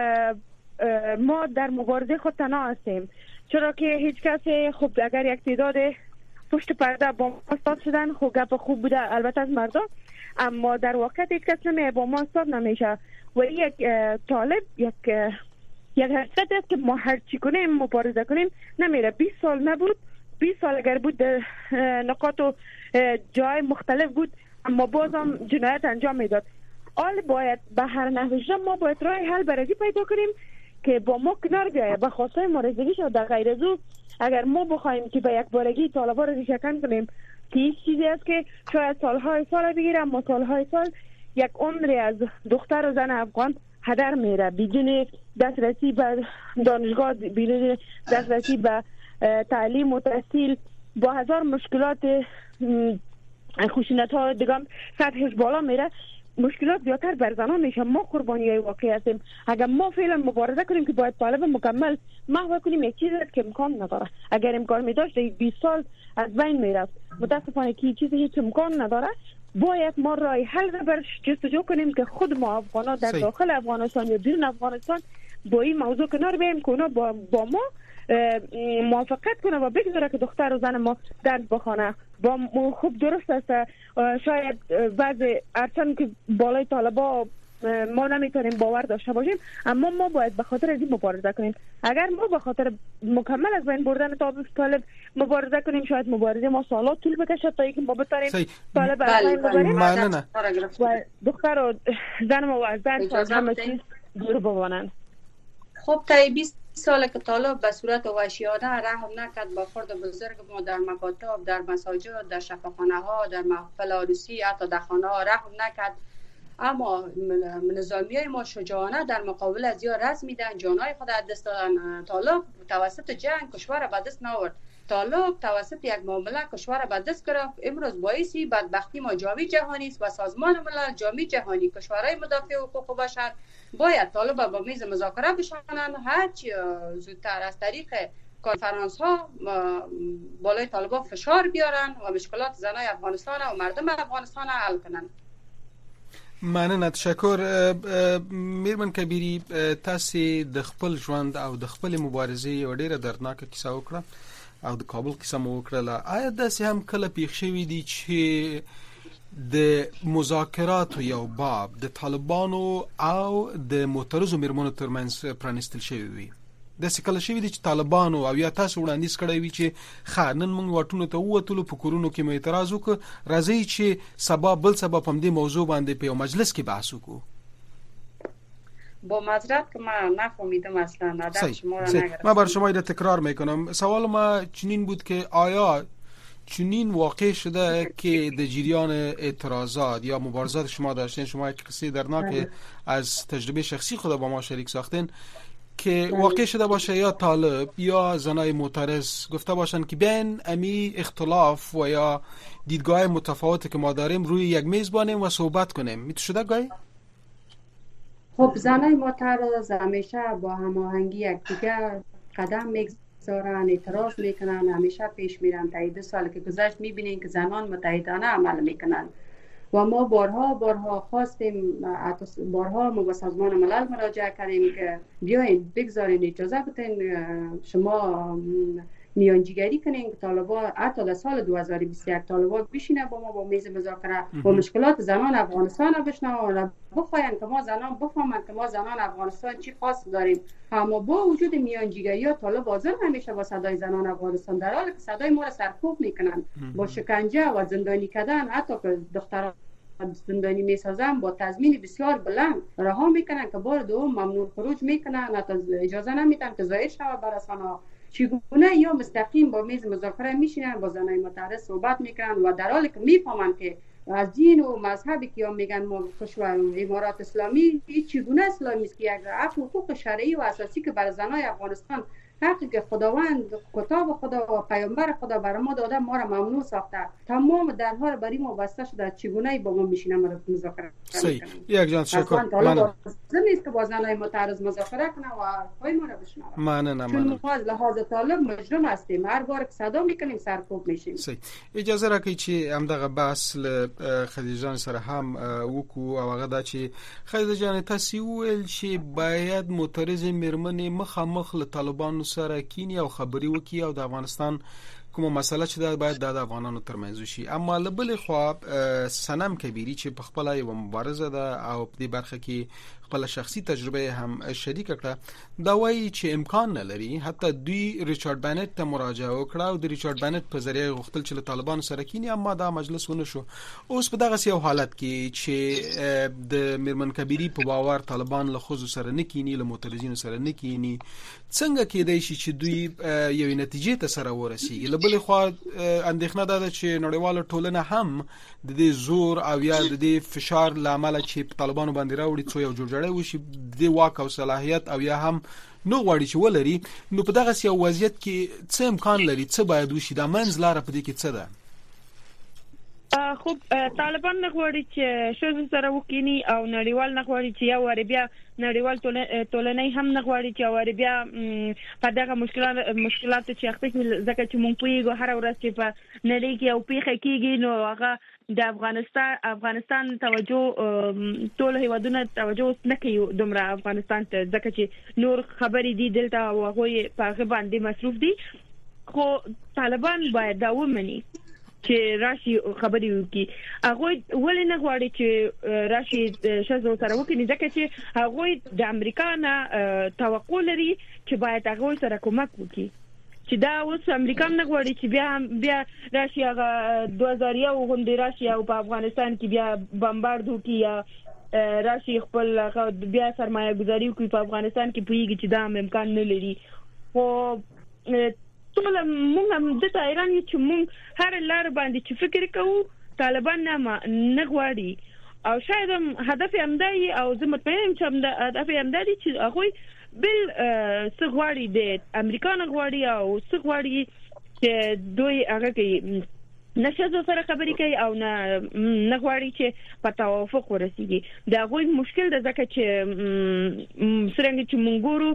S7: ما در مبارزه خود تنها هستیم، چرا که هیچ کسی خب اگر یک تعداد پشت پرده با ما استاد شدن خب گپ خوب بوده البته از مردم، اما در واقع هیچ کس نمیه با ما استاد نمیشه. و یک طالب یک یک حرکت است که ما هر چی کنیم مبارزه کنیم نمیره. بیست سال نبود، بیست سال اگر بود در نقاط و جای مختلف بود اما بازم جنایت انجام میداد. حال باید به هر نحوه ما باید راه حل برای پیدا کنیم که با ما کنار بیایه به خواستای مبارزگی شد. در غیر از او اگر ما بخوایم که به یک بارگی طالبا رو ریشه‌کن کنیم که هیچ چیزی است که شاید سالهای سال بگیره، اما سالهای سال یک عمری از دختر و زن افغان هدر میره بدون دسترسی به دانشگاه، بدون دسترسی به تعلیم و تحصیل، با هزار مشکلات خشونت ها دیگه سطحش بالا میره. مشکلات زیادتر بر زنان میشه. ما قربانی واقعی هستیم. اگر ما فعلا مبارزه کنیم که باید طالب مکمل محو کنیم، یک چیزی است که امکان نداره. اگر امکان میداشت بیست سال از بین میرفت. متاسفانه که چیزی هیچ امکان نداره. باید ما راه حل را بر جستجو کنیم که خود ما افغانا در داخل افغانستان یا بیرون افغانستان با این موضوع کنار بیایم که اونا با, با ما موافقت کنه و بگذاره که دختر و زن ما درس بخونه. با خوب درست است شاید بعض ارچن که بالای طالبا ما نمیتونیم باور داشته باشیم، اما ما باید به خاطر این مبارزه کنیم. اگر ما به خاطر مکمل از بین بردن طالب مبارزه کنیم شاید مبارزه ما سالات طول بکشه تا اینکه ما بتونیم طالب از بین ببریم و دختر و زن ما از درس همه چیز دور بمانند.
S1: خب تا بیست ساله که طالب به صورت وحشیانه رحم نکرد با فرد بزرگ ما در مکاتب، در مساجد، در شفاخانه ها، در محفل عروسی، حتی در خانه ها رحم نکرد. اما نظامیای ما شجاعانه در مقابل از یا رزم میدن، جانای خود از دست دادن. طالب توسط جنگ کشور به دست نآورد. طالب توسط یک معامله کشور به دست گرفت. امروز باعثی بدبختی ما جامعه جهانی است و سازمان ملل، جامعه جهانی، کشورهای مدافع حقوق بشر باید طالب با میز مذاکره بشانند. هرچی زودتر از طریق کنفرانس ها بالای طالبان فشار بیارن و مشکلات زنای افغانستان و مردم افغانستان حل کنن.
S3: مننه، تشکر. میرمن کبیری، تاسو د خپل ژوند او د خپل مبارزې یو ډیره دردناکه کیسه وکړه او د کابل کیسه مو وکړه. آیا داسې هم کله پیښ شوي دي چې د مذاکراتو یو باب د طالبانو او د معترضو میرمنو ترمنځ پرانیستل شوی وي؟ داسې کله شوي دي چې طالبانو او یا تاسو وړاندیز کړی وي چې ښه نن موږ واټونو ته ووتلو، په کورونو کې مو اعتراض وکړو، راځئ چې سبا بل سبا په همدې موضوع باندې په یو مجلس کې بحث وکړو؟
S1: با معذرت که من نفهمیدم اصلا، ادب شما را نگرفتم.
S3: من بر شما اینو تکرار میکنم. سوال ما چنین بود که آیا چنین واقع شده که در جریان اعتراضات یا مبارزات شما داشتین، شما یک قصه درناک از تجربه شخصی خود با ما شریک ساختین، که واقع شده باشه یا طالب یا زنای معترض گفته باشن که بین امی اختلاف و یا دیدگاه متفاوتی که ما داریم روی یک میز بانیم و صحبت کنیم، میتو شده گاهی؟
S1: خب زنای معترض همیشه با هماهنگی یکدیگر قدم میگذارن، اعتراض میکنن، همیشه پیش میرن. تا دو سال که گذشت میبینین که زنان متحدانه عمل میکنن و ما بارها بارها خواستیم، بارها ما با سازمان ملل مراجعه کردیم که بیاین بگذارین، اجازه بدین شما میانجیگری کنیم که طالبان حتی در سال دو هزار و بیست و یک طالبان بشینه با ما با میز مذاکره با مشکلات زنان افغانستان بشنوه، بخواین که ما زنان بفهمن که ما زنان افغانستان چی خاص داریم. اما با وجود میانجیگری ها طالب حاضر نمیشه با صدای زنان افغانستان، در حالی که صدای ما را سرکوب میکنن با شکنجه و زندانی کردن، حتی که دختران زندانی میسازن با تضمین بسیار بلند رها میکنن که بار دوم ممنوع خروج میکنن، حتی اجازه نمیدن که ظاهر شود بر رسانه‌ها. چگونه یا مستقیم با میز مذاکره میشینن با زنای متحد صحبت میکنن و در حالی که میفهمن که از دین و مذهبی که یا میگن ما کشور امارات اسلامی چگونه اسلامی است که یک حق حقوق شرعی و اساسی که بر زنای افغانستان حقی که خداوند کتاب خدا و پیامبر خدا بر ما داده ما را ممنوع ساخته، تمام درها را برای ما بسته شده، چگونه با ما میشینه ما مذاکره
S3: صحیح. یک جان شکر.
S1: من نیست که با زنای متعرض مذاکره کنه و پای ما را بشنوه.
S3: ممنون.
S1: چون ما از لحاظ طالب مجرم هستیم، هر بار که صدا میکنیم سرکوب میشیم.
S3: صحیح. اجازه راکړئ چې همدغه بحث له خدیجه جان سره هم وکړو او هغه دا چې خدیجه جان تاسو ویل چې باید معترض میرمنې مخامخ له طالبانو سره کینی او خبري وکي او د افغانستان کومه مسله چې دا باید د افغانانو ترمنځ شي. اما له بل خوا سنم کبیری چې په خپل یو مبارزه ده او په دې برخه کې خپل شخصي تجربه هم شریک کړه، دا وایي چې امکان نه لري. حتی دوی ریچارډ بنت ته مراجعه وکړه او د ریچارډ بنت په ذریعه غوښتل چې له طالبانو سره کینی، اما دا مجلس ونه شو. اوس په دغه یو حالت کې چې د میرمن کبیری په باور طالبان له خود سره نه کینی، له معترضینو سره نه کینی، څنګه کېدای شي چې دوی یو نتیجې ته سره ورسیږي؟ له بل خوا اندېښنه ده چې نړیواله ټولنه هم د دې زور او یا د دې فشار لامل چې په طالبانو باندې راوړي څو یو جوړجاړی وشي د واک او صلاحیت او یا هم نو غواړي چې ولري. نو په دغه یو وضعیت کې څه امکان لري، څه باید وشي، د منځ لاره په دې کې څه ده؟
S7: خب طالبان نغواړي چې شوز سره وکینی او نړیوال نغواړي چې یو ور بیا نړیوال ټولنې هم نغواړي چې ور بیا په دغه مشکلات مشکلات چې اخته ځکه چې مونږ پیګو هر ورځ چې په نړۍ کې او پیخه کېږي نو هغه د افغانستان افغانستان توجه ټول هیوادونه توجه نه کوي دومره افغانستان ته، ځکه چې نور خبرې دي دلته او هغه په هغه باندې مصروف دي. خو طالبان باید دا ومني چې راشي خبرې وکړي. هغه ولې نه غواړي چې راشي شزو سره وکړي، ځکه چې هغه د امریکا نه توقع لري چې باید هغه سره کومک وکړي، چې دا اوس امریکا نه غواړي چې بیا بیا راشي هغه دوه هزار یو غونډه راشي او په افغانستان کې بیا بمبارد وکړي یا راشي خپل بیا سرمایه گذاري وکړي په افغانستان کې، پیږي چې دا امکان نه لري. خو ټول موږ هم د ایران چې موږ هر لار باندې چې فکر کوو طالبان نه نه غواړي او شاید هم هدف هم دی او زه مطمئنم چې هم هدف هم دی چې هغه بل څه غواړي د امریکا نه غواړي او څه غواړي چې دوی هغه کوي نشزو سره خبرې کوي او نه نه غواړي چې په توافق ورسیږي. دا غوي مشکل ده ځکه چې څنګه چې مونږ ګورو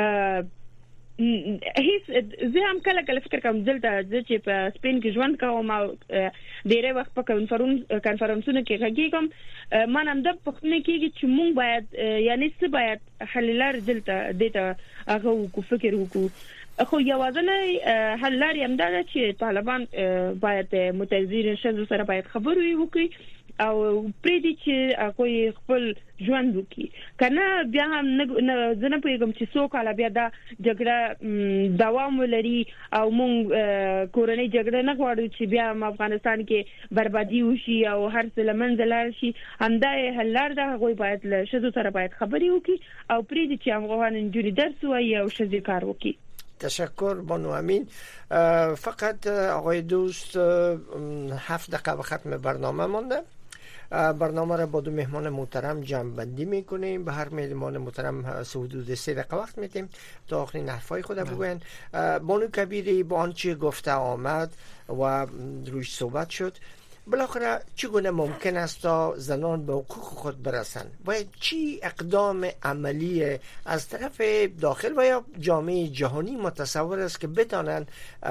S7: هیڅ زه هم کله کله فکر کوم دلته چې په سپین کې ژوند کوم او ډېر وخت په کانفرنس کانفرنسونو کې غږیږم، ما نن د پخنه کېږي چې مونږ باید یعنی څه باید حل لار دلته دته هغه کو فکر وکړو. خو یوازنه حل لار هم دا چې طالبان باید متضرر شوه سره باید خبرې وکړي او پرې دي چې کوئی خپل ژوند وکړي، کنه بیا هم نه زنه پیغام چې څو کاله بیا دا جګړه دوام ولري او مونږ کورنۍ جګړه نه غواړو چې بیا افغانستان کې بربادي وشي او هر څه لمنځه لاړ شي. همدا حل لار ده، هغوی باید له ښځو سره باید خبرې وکړي او پرې دي چې افغان نجونې درس وایي او ښځې کار وکړي.
S5: تشکر بانو امین. فقط آقای دوست هفت دقیقه به ختم برنامه مانده. برنامه را با دو مهمان محترم جمع بندی میکنیم. به هر مهمان محترم حدود سه دقیقه وقت میدیم تا آخرین حرفای خود بگوین. بانو کبیری با آنچه گفته آمد و روش صحبت شد، بالاخره چگونه ممکن است تا زنان به حقوق خود برسند؟ باید چی اقدام عملی از طرف داخل و یا جامعه جهانی متصور است که بتانند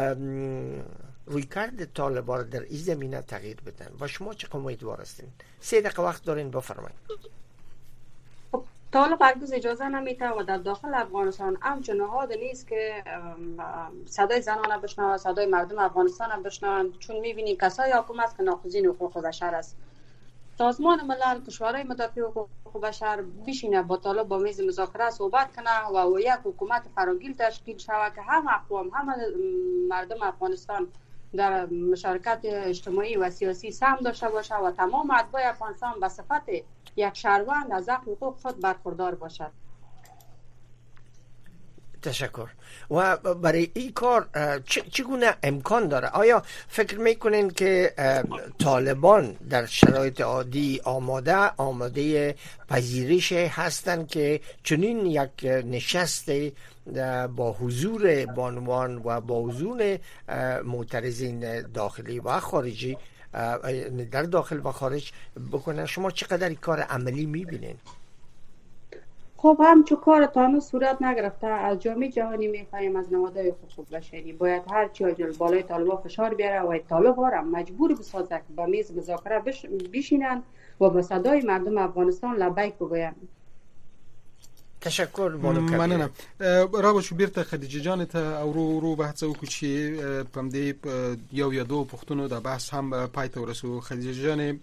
S5: رویکرد طالبان در این زمینه تغییر بدن و شما چه امیدوار هستین؟ سه دقیقه وقت دارین، بفرمایید.
S1: طالب هرگز اجازه نمیده و در داخل افغانستان همچون نهاد نیست که صدای زنان بشنوه، صدای مردم افغانستان بشنوند، چون میبینی کسای حکومت که ناقضین حقوق بشر است. سازمان ملل، کشورهای مدافع حقوق بشر بشینه با طالب با میز مذاکره صحبت کنه و یک حکومت فراگیر تشکیل شود که هم اقوام هم مردم افغانستان در مشارکت اجتماعی و سیاسی سهم داشته باشه و تمام اتباع افغانستان به صفت یک شهروند از حقوق خود برخوردار باشد.
S5: تشکر. و برای این کار چگونه امکان داره؟ آیا فکر میکنین که طالبان در شرایط عادی آماده آماده پذیرش هستند که چنین یک نشست با حضور بانوان و با حضور معترضین داخلی و خارجی در داخل و خارج بکنن؟ شما چقدر این کار عملی میبینین؟
S1: خب همچون کار تانو صورت نگرفته. از جامعه جهانی میخوایم، از نهادهای حقوق بشری باید هر چی بالای طالبان فشار بیاره و طالبان را مجبور بسازه که با میز مذاکره بش... بشینن و با صدای مردم افغانستان لبیک بگوین.
S5: تشکر بانو کبیر.
S3: مننه. را بشو بیرته خدیجه جان ته او رو رو بحث وکړو چې پم دې یو یا دو پښتنو د بحث هم پای ته ورسو. خدیجه جان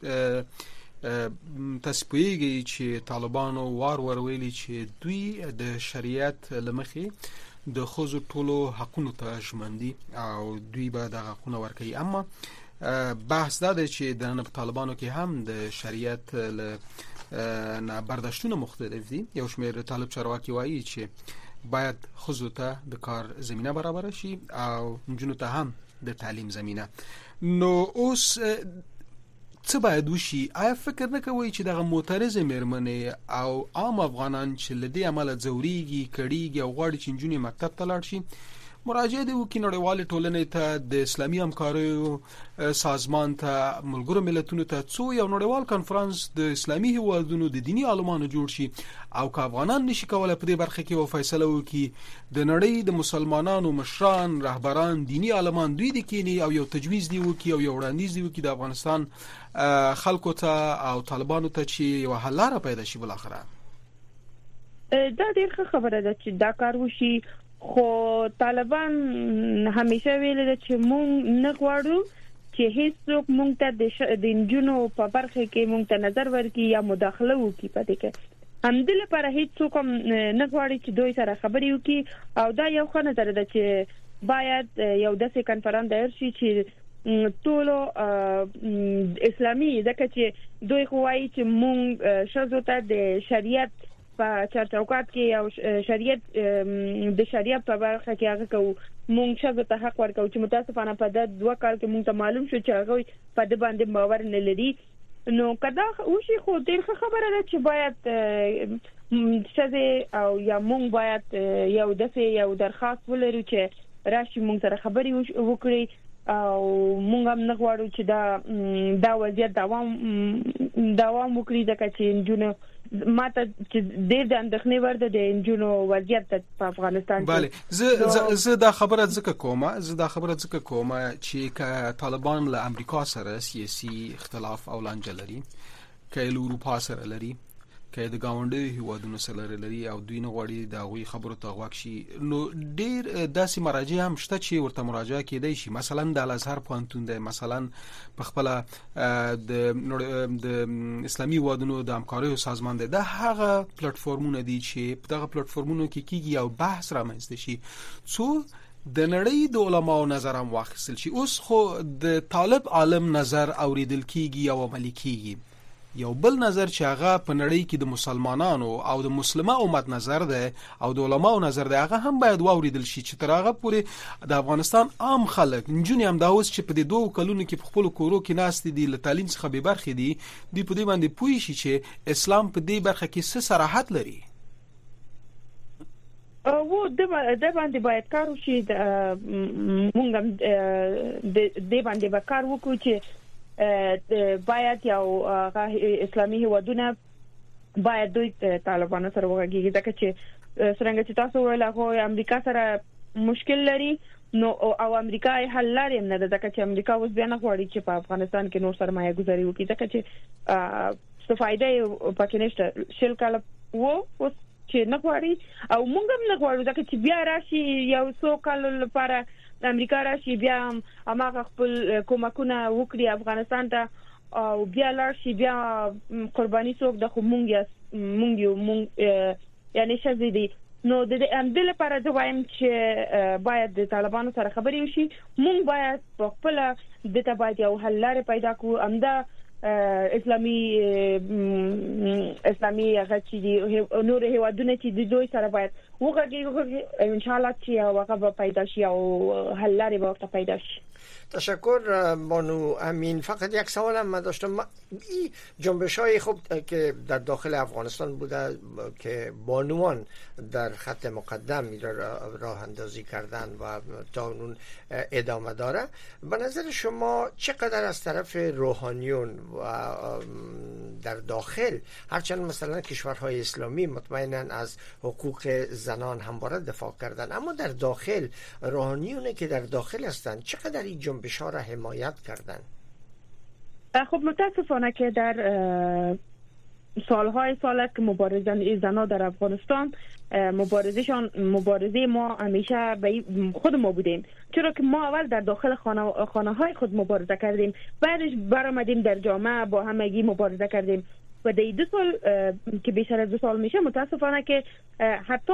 S3: تاسو پوهیږئ چې طالبانو وار ور ویلي چې دوی د شریعت لمخې د ښځو ټولو حقونو ته ژمن دي او دوی به دغه حقونه ورکوي. اما بحث دا دی چې د نن په طالبانو کې هم د شریعت له نه برداشتونه مختلف دي. یو شمېر طالب چارواکي وایي چې باید ښځو ته د کار زمینه برابر شي او نجونو ته هم د تعلیم زمینه. نو اوس څه باید وشي؟ آیا فکر نه کوئ چې دغه معترضې مېرمنې او عام افغانان چې له دې امله ځورېږي، کړېږي او غواړي چې نجونې مکتب ته لاړ شي مراجعه دې وکړي نړیوالې ټولنې ته، د اسلامي همکاریو سازمان ته، ملګرو ملتونو ته، څو یو نړیوال کنفرانس د اسلامي هیوادونو د دیني عالمانو جوړ شي او که افغانان نشي کولی په دې برخه کې یو فیصله وکړي، د نړۍ د مسلمانانو مشران، رهبران، دیني عالمان دوی دې کینی او یو تجویز دی وکړي او یو وړاندیز دی وکړي د افغانستان خلکو ته او طالبانو ته چې یو حل لاره پیدا شي. بالاخره
S7: دا ډېر ښه خبره ده چې دا کار وشي، خو طالبان همیشه ویل دي چې مونږ نه غواړو چې هیڅوک مونږ ته د نجونو په برخه کې مونږ ته نظر ورکړي یا مداخله وکړي په دې کې. همدې لپاره هیڅوک نه غواړي چې دوی سره خبرې وکړي او دا یو ښه نظر ده چې باید یو داسې کنفرانس دایر شي چې ټول اسلامي ځکه چې دوی خوایي چې مونږ ښځو ته د شریعت په چارچوکات کې یو شریعت د شریعت په برخه کې هغه کو مونږ ښځو ته حق ورکو چې متاسفانه په د دوه کال کې مونږ ته معلوم شو چې هغه په دې باندې باور نه لري. نو کدا وشي خو ډېر خبره ده چې باید ښځې او یا مونږ باید یو داسې یو درخواست ولرو چې راشي مونږ سره خبرې وکړي او مونږ هم نه غواړو چې دا دا وضعیت دوام دوام وکړي ځکه چې نجونو ماته چې ډېر د اندېښنې وړ ده د نجونو وضعیت په افغانستان کې.
S3: بله زه زه دا خبره ځکه کومه زه دا خبره ځکه کومه چې که طالبان له امریکا سره سیاسي اختلاف او لانجه لري، که له اروپا سره لري، که د ګاونډیو هیوادونو سره لري او دوی نه غواړي د هغوی خبرو ته غوږ شي، نو ډېر داسې مراجع هم شته چې ورته مراجعه کېدی شي. مثلا د الازهر پوهنتون دی، مثلا په خپله د اسلامي هیوادونو د همکاریو سازمان دی. دا هغه پلیټفارمونه دي چې په دغه پلیټفارمونو کې کېږي یو بحث رامنځته شي څو د نړۍ د علماو نظر هم واخیستل شي. اوس خو د طالب عالم نظر اوریدل کېږي او عملي کېږي. یو بل نظر چې هغه په نړۍ کې د مسلمانانو او د مسلمه امت نظر ده او د علماو نظر ده هغه هم باید واوریدل شي چې تر هغه پورې د افغانستان عام خلک نجونې هم دا اوس چې په دې دوه کلونو کې په خپل کورو کې ناست دي له تعلیم څخه بې برخې دي دوی په دې باندې پوه شي چې اسلام په دې برخه کې څه صراحت لري.
S7: او د باندې باید کار وشي. مونږ هم د باندې به کار وکړو چې باید یو اسلامي هیوادونه باید دوی طالبانو سره وغږیږي ځکه چې څنګه چې تاسو ویل هغه امریکا سره مشکل لري نو او امریکا حل لري نه ځکه چې امریکا اوس بیا نه غواړي چې په افغانستان کې نور سرمایه گذاري وکړي ځکه چې څه فائدې پکې نشته. شل کال و اوس چې نه غواړي او موږ هم نه غواړو ځکه چې بیا راشي یو څو کال لپاره امریکا راشي بیا هغه خپل کومکونه وکړي افغانستان ته او بیا لارشي بیا قرباني څوک د خو مونږ یا مونږ یو مونږ یعنی شذې دي نو د دې لپاره زه وایم چې باید د طالبانو سره خبرې وشي مونږ باید په خپل د ته باید یو حل لارې پیدا کړو امدا اسلامي اسلامي هغه چې نور هیوادونه چې د دوی سره باید وګورئ ان شاء الله چې هغه پیدا شي او حل لارې به پیدا شي.
S5: تشکر بانو امین. فقط یک سوال هم من داشتم. این جنبش های خوب که در داخل افغانستان بوده که بانوان در خط مقدم راه اندازی کردن و تا اون ادامه داره، به نظر شما چقدر از طرف روحانیون و در داخل، هرچند مثلا کشورهای اسلامی مطمئنا از حقوق زنان همواره دفاع کردن، اما در داخل روحانیون که در داخل هستند چقدر این جنبش ها را حمایت کردن؟
S7: خب متاسفانه که در سالهای سال است که مبارزان زنان در افغانستان مبارزهشان مبارزه ما همیشه به خود ما بودیم، چرا که ما اول در داخل خانه خانه های خود مبارزه کردیم، بعدش برآمدیم در جامعه با همگی مبارزه کردیم و در دو سال که بیشتر از دو سال میشه متاسفانه که حتی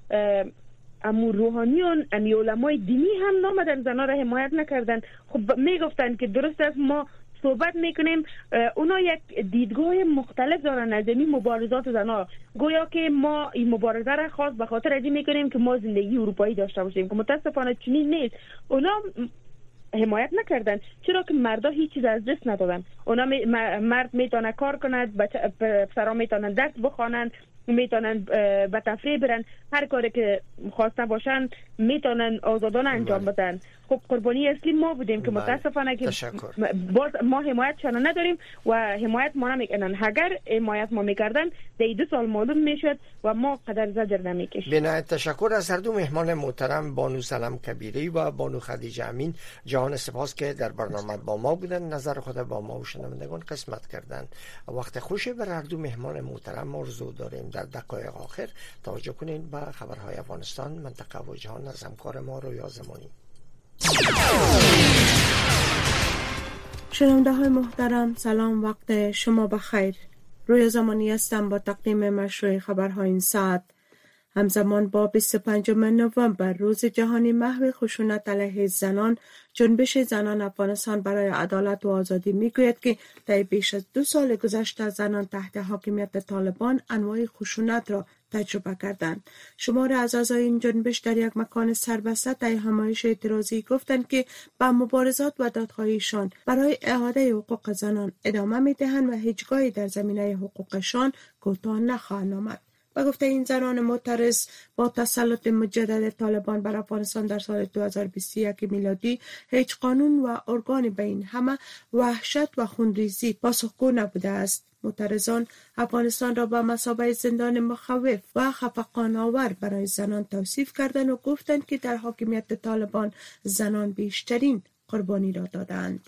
S7: امور روحانیون امی علمای دینی هم نامدن زنها را حمایت نکردن. خب میگفتن که درست است ما صحبت میکنیم، اونا یک دیدگاه مختلف دارن از این مبارزات زنها، گویا که ما این مبارزه را خاص به خاطر ازی میکنیم که ما زندگی اروپایی داشته باشیم که متاسفانه چنین نیست. اونا حمایت نکردن چرا که مردا هیچ چیز از دست ندادن. اونا می مرد میتونه کار کند، پسرا میتونن درس بخوانند، میتونن به تفریح برن، هر کاری که خواسته باشن میتونن آزادانه انجام بدن. خب قربانی اصلی ما بودیم که متاسفانه که باز ما حمایتشان نداریم و حمایت ما نمیکنن. اگر حمایت ما میکردن در دو سال معلوم میشد و ما قدر زجر نمیکشیم.
S5: بنایت تشکر از هر دو مهمان محترم بانو سلام کبیری و بانو خدیجه امین. جهان سپاس که در برنامه با ما بودن، نظر خود با ما و شنوندگان قسمت کردن. وقت خوشی بر هر دو مهمان محترم آرزو داریم. در دقایق آخر توجه کنین به خبرهای افغانستان، منطقه و جهان از همکار ما رویا زمانی.
S8: شنونده های محترم سلام، وقت شما بخیر. رویا زمانی هستم با تقدیم مشروع خبرهای این ساعت. همزمان با بیست و پنجم نوامبر روز جهانی محو خشونت علیه زنان، جنبش زنان افغانستان برای عدالت و آزادی میگوید که در بیش از دو سال گذشته زنان تحت حاکمیت طالبان انواع خشونت را تجربه کردند. شمار از اعضای این جنبش در یک مکان سربسته در همایش اعتراضی گفتند که با مبارزات و دادخواهیشان برای اعاده حقوق زنان ادامه میدهند و هیچگاهی در زمینه حقوقشان کوتاه نخواهند آمد. و گفته این زنان معترض با تسلط مجدد طالبان بر افغانستان در سال دو هزار و بیست و یک میلادی هیچ قانون و ارگان به این همه وحشت و خونریزی پاسخگو نبوده است. معترضان افغانستان را به مثابه زندان مخوف و خفقان‌آور برای زنان توصیف کردند و گفتند که در حاکمیت طالبان زنان بیشترین قربانی را دادند.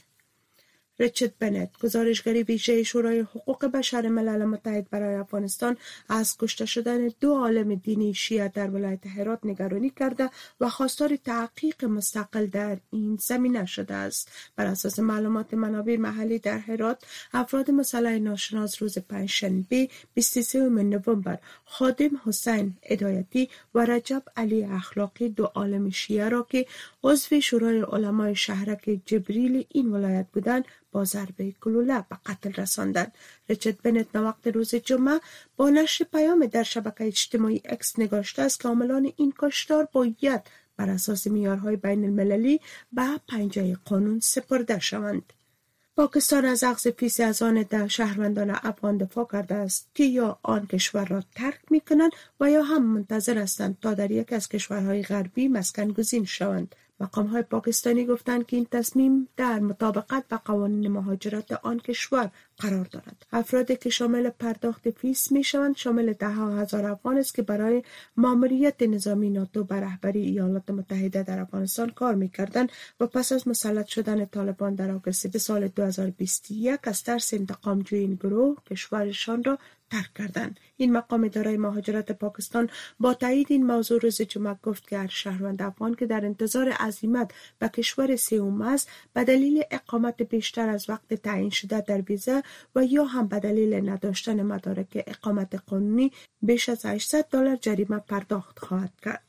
S8: ریچارد بنت، گزارشگر ویژه شورای حقوق بشر ملل متحد برای افغانستان، از کشته شدن دو عالم دینی شیعه در ولایت هرات نگرانی کرده و خواستار تحقیق مستقل در این زمینه شده است. بر اساس معلومات منابع محلی در هرات، افراد مسلح ناشناس روز پنجشنبه بیست و سوم نوامبر خادم حسین هدایتی و رجب علی اخلاقی، دو عالم شیعه را که عضو شورای علمای شهرک جبریل این ولایت بودند، با ضربه گلوله به قتل رساندند. ریچارد بنت وقت روز جمعه با نشر پیام در شبکه اجتماعی اکس نگاشته است که عاملان این کشتار باید بر اساس معیارهای بین المللی به پنجه قانون سپرده شوند. پاکستان از اخذ فیس از آن ده شهروندان افغان دفاع کرده است که یا آن کشور را ترک می کنند و یا هم منتظر هستند تا در یک از کشورهای غربی مسکن گزین شوند. مقام‌های پاکستانی گفتند که این تصمیم در مطابقت با قوانین مهاجرت آن کشور قرار دارد. افرادی که شامل پرداخت فیس میشوند شامل ده ها هزار افغان است که برای ماموریت نظامی ناتو بر رهبری ایالات متحده در افغانستان کار میکردند و پس از مسلط شدن طالبان در آگوست سال دو هزار و بیست و یک از ترس انتقام جویی این گروه کشورشان را ترک کردند. این مقام اداره مهاجرت پاکستان با تایید این موضوع روز جمعه گفت که هر شهروند افغان که در انتظار عزیمت به کشور سوم است به دلیل اقامت بیشتر از وقت تعیین شده در ویزا و یا هم به دلیل نداشتن مدارک اقامت قانونی بیش از هشتصد دلار جریمه پرداخت خواهد کرد.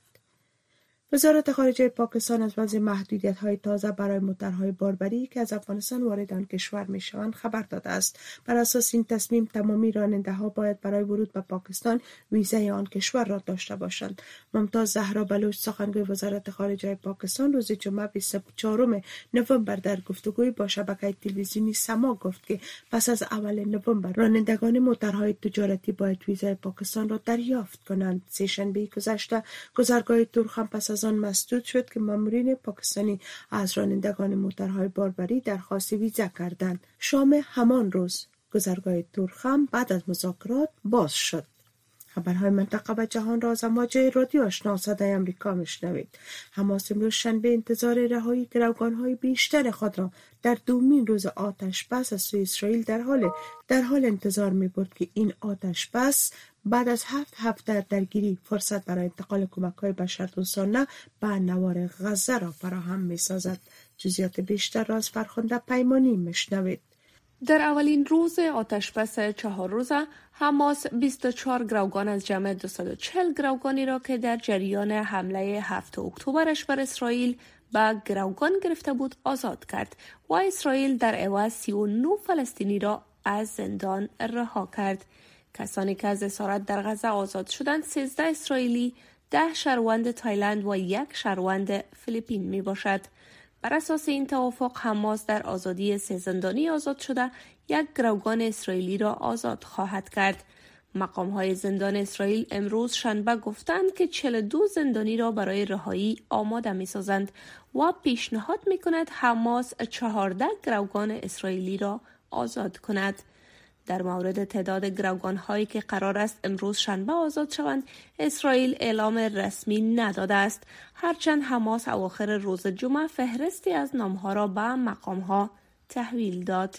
S8: وزارت خارجه پاکستان از وضع محدودیت‌های تازه برای موترهای باربری که از افغانستان وارد آن کشور می‌شوند خبر داده است. بر اساس این تصمیم تمامی راننده‌ها باید برای ورود به پاکستان ویزای آن کشور را داشته باشند. ممتاز زهرا بلوچ سخنگوی وزارت خارجه پاکستان روز جمعه بیست و چهارم نوامبر در گفتگوی با شبکه تلویزیونی سما گفت که پس از اول نوامبر رانندگان موترهای تجارتی باید ویزای پاکستان را دریافت کنند. سه‌شنبه گذشته گذرگاه تورخم پس از آن مسدود شد که مامورین پاکستانی از رانندگان موترهای باربری درخواست ویزا کردند. شام همان روز گذرگاه تورخم بعد از مذاکرات باز شد. خبرهای منطقه و جهان را از امواج رادیو آشنا صدای آمریکا میشنوید. حماس امروز شنبه انتظار رهایی گروگان‌های بیشتر خود را در دومین روز آتش بس از سوی اسرائیل در حال در حال انتظار می‌برد که این آتش بس بعد از هفت هفته درگیری فرصت برای انتقال کمک‌های بشردوستانه به نوار غزه را فراهم می‌سازد. جزئیات بیشتر را از فرخنده پیمانی میشنوید.
S9: در اولین روز آتشبس چهار روزه حماس بیست و چهار گروگان از جمع دویست و چهل گروگانی را که در جریان حمله هفتم اکتبرش بر اسرائیل به گروگان گرفته بود آزاد کرد و اسرائیل در عوض سی و نه فلسطینی را از زندان رها کرد. کسانی که از اسارت در غزه آزاد شدند سیزده اسرائیلی، ده شهروند تایلند و یک شهروند فیلیپین می باشد. بر اساس این توافق حماس در آزادی سه زندانی آزاد شده یک گروگان اسرائیلی را آزاد خواهد کرد. مقام‌های زندان اسرائیل امروز شنبه گفتند که چهل و دو زندانی را برای رهایی آماده می‌سازند و پیشنهاد می‌کند حماس چهارده گروگان اسرائیلی را آزاد کند. در مورد تعداد گروگان‌هایی که قرار است امروز شنبه آزاد شوند، اسرائیل اعلام رسمی نداده است، هرچند حماس اواخر روز جمعه فهرستی از نام‌ها را به مقام‌ها تحویل داد.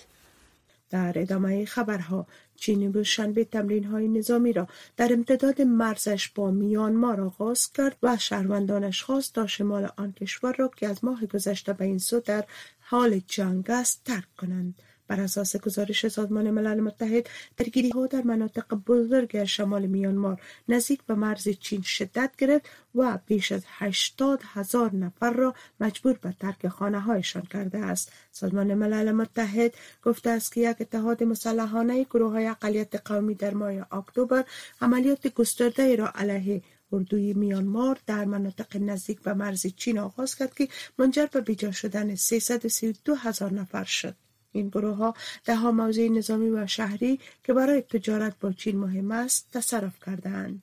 S8: در ادامه خبرها، چین امروز شنبه تمرین‌های نظامی را در امتداد مرزش با میانمار آغاز کرد و شهروندانش خواست تا شمال آن کشور را که از ماه گذشته به این سو در حال جنگ است ترک کنند. بر اساس گزارش سازمان ملل متحد، درگیری‌ها در مناطق بزرگ شمال میانمار نزدیک به مرز چین شدت گرفت و بیش از هشتاد هزار نفر را مجبور به ترک خانه‌هایشان کرده است. سازمان ملل متحد گفته است که یک اتحاد مسلحانه گروه‌های اقلیت قومی در ماه اکتبر عملیات گسترده را علیه اردوی میانمار در مناطق نزدیک به مرز چین آغاز کرد که منجر به بیجا شدن سیصد و سی و دو هزار نفر شد. این گروه ها ده ها موضع نظامی و شهری که برای تجارت با چین مهم است تصرف کردند.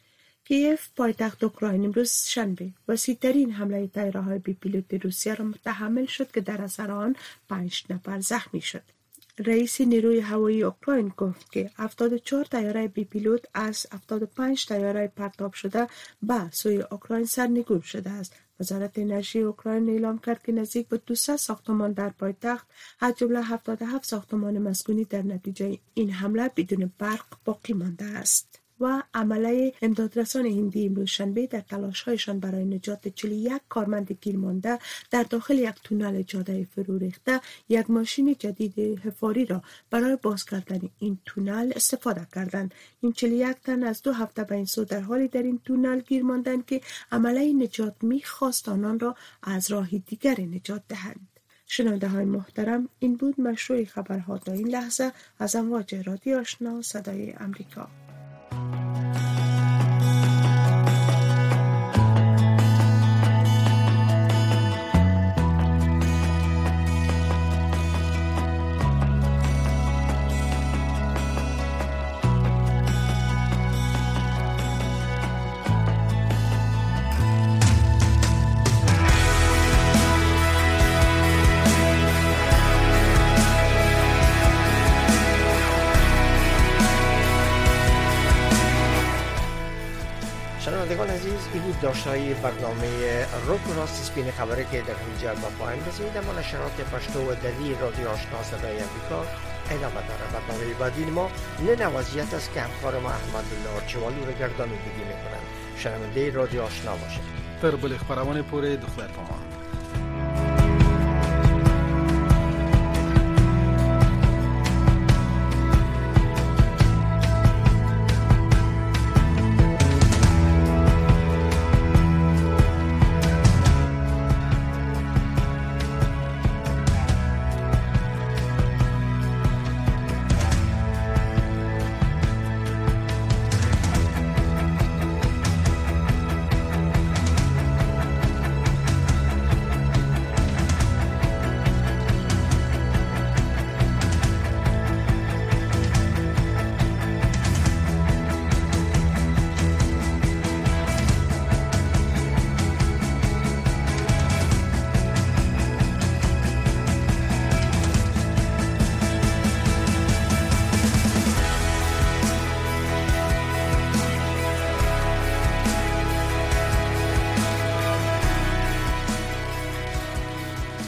S8: کیف پایتخت اوکراین امروز شنبه وسیع‌ترین حمله طیاره‌های بی پیلوت روسیه را متحمل شد که در اثر آن پنج نفر زخمی شد. رئیس نیروی هوایی اوکراین گفت که هفتاد و چهار طیاره بی پیلوت از هفتاد و پنج طیاره پرتاب شده به سوی اوکراین سرنگون شده است. وزارت انرژی اوکراین اعلام کرد که نزدیک به دویست ساختمان در پایتخت از جمله هفتاد و هفت ساختمان مسکونی در نتیجه این حمله بدون برق باقی مانده است. و عمله امدادرسان هندی امروز شنبه در تلاش‌هایشان برای نجات چهل و یک کارمند گیر مانده در داخل یک تونل جاده فرو ریخته یک ماشین جدید حفاری را برای باز کردن این تونل استفاده کردند. این چهل و یک تن از دو هفته به این سو در حالی در این تونل گیر ماندند که عمله نجات می‌خواست آنان را از راه دیگر نجات دهند. شنونده های محترم، این بود مشروع خبرها تا این لحظه از امواج رادیو آشنا صدای امریکا.
S5: شنوندگان عزیز، این بود داشتهای برنامه روک راست سپین خبره که در اینجا با پایان رسید. اما نشرات پشتو و دری رادیو آشنا صدای امریکا ادامه داره. برنامه بعدی ما نه وضعیت است که همکار ما احمد الله ارچوالو رو گردانندگی میکنند. شنونده رادیو آشنا باشید.
S3: تر بل خبرونه پوره دخلت پامان.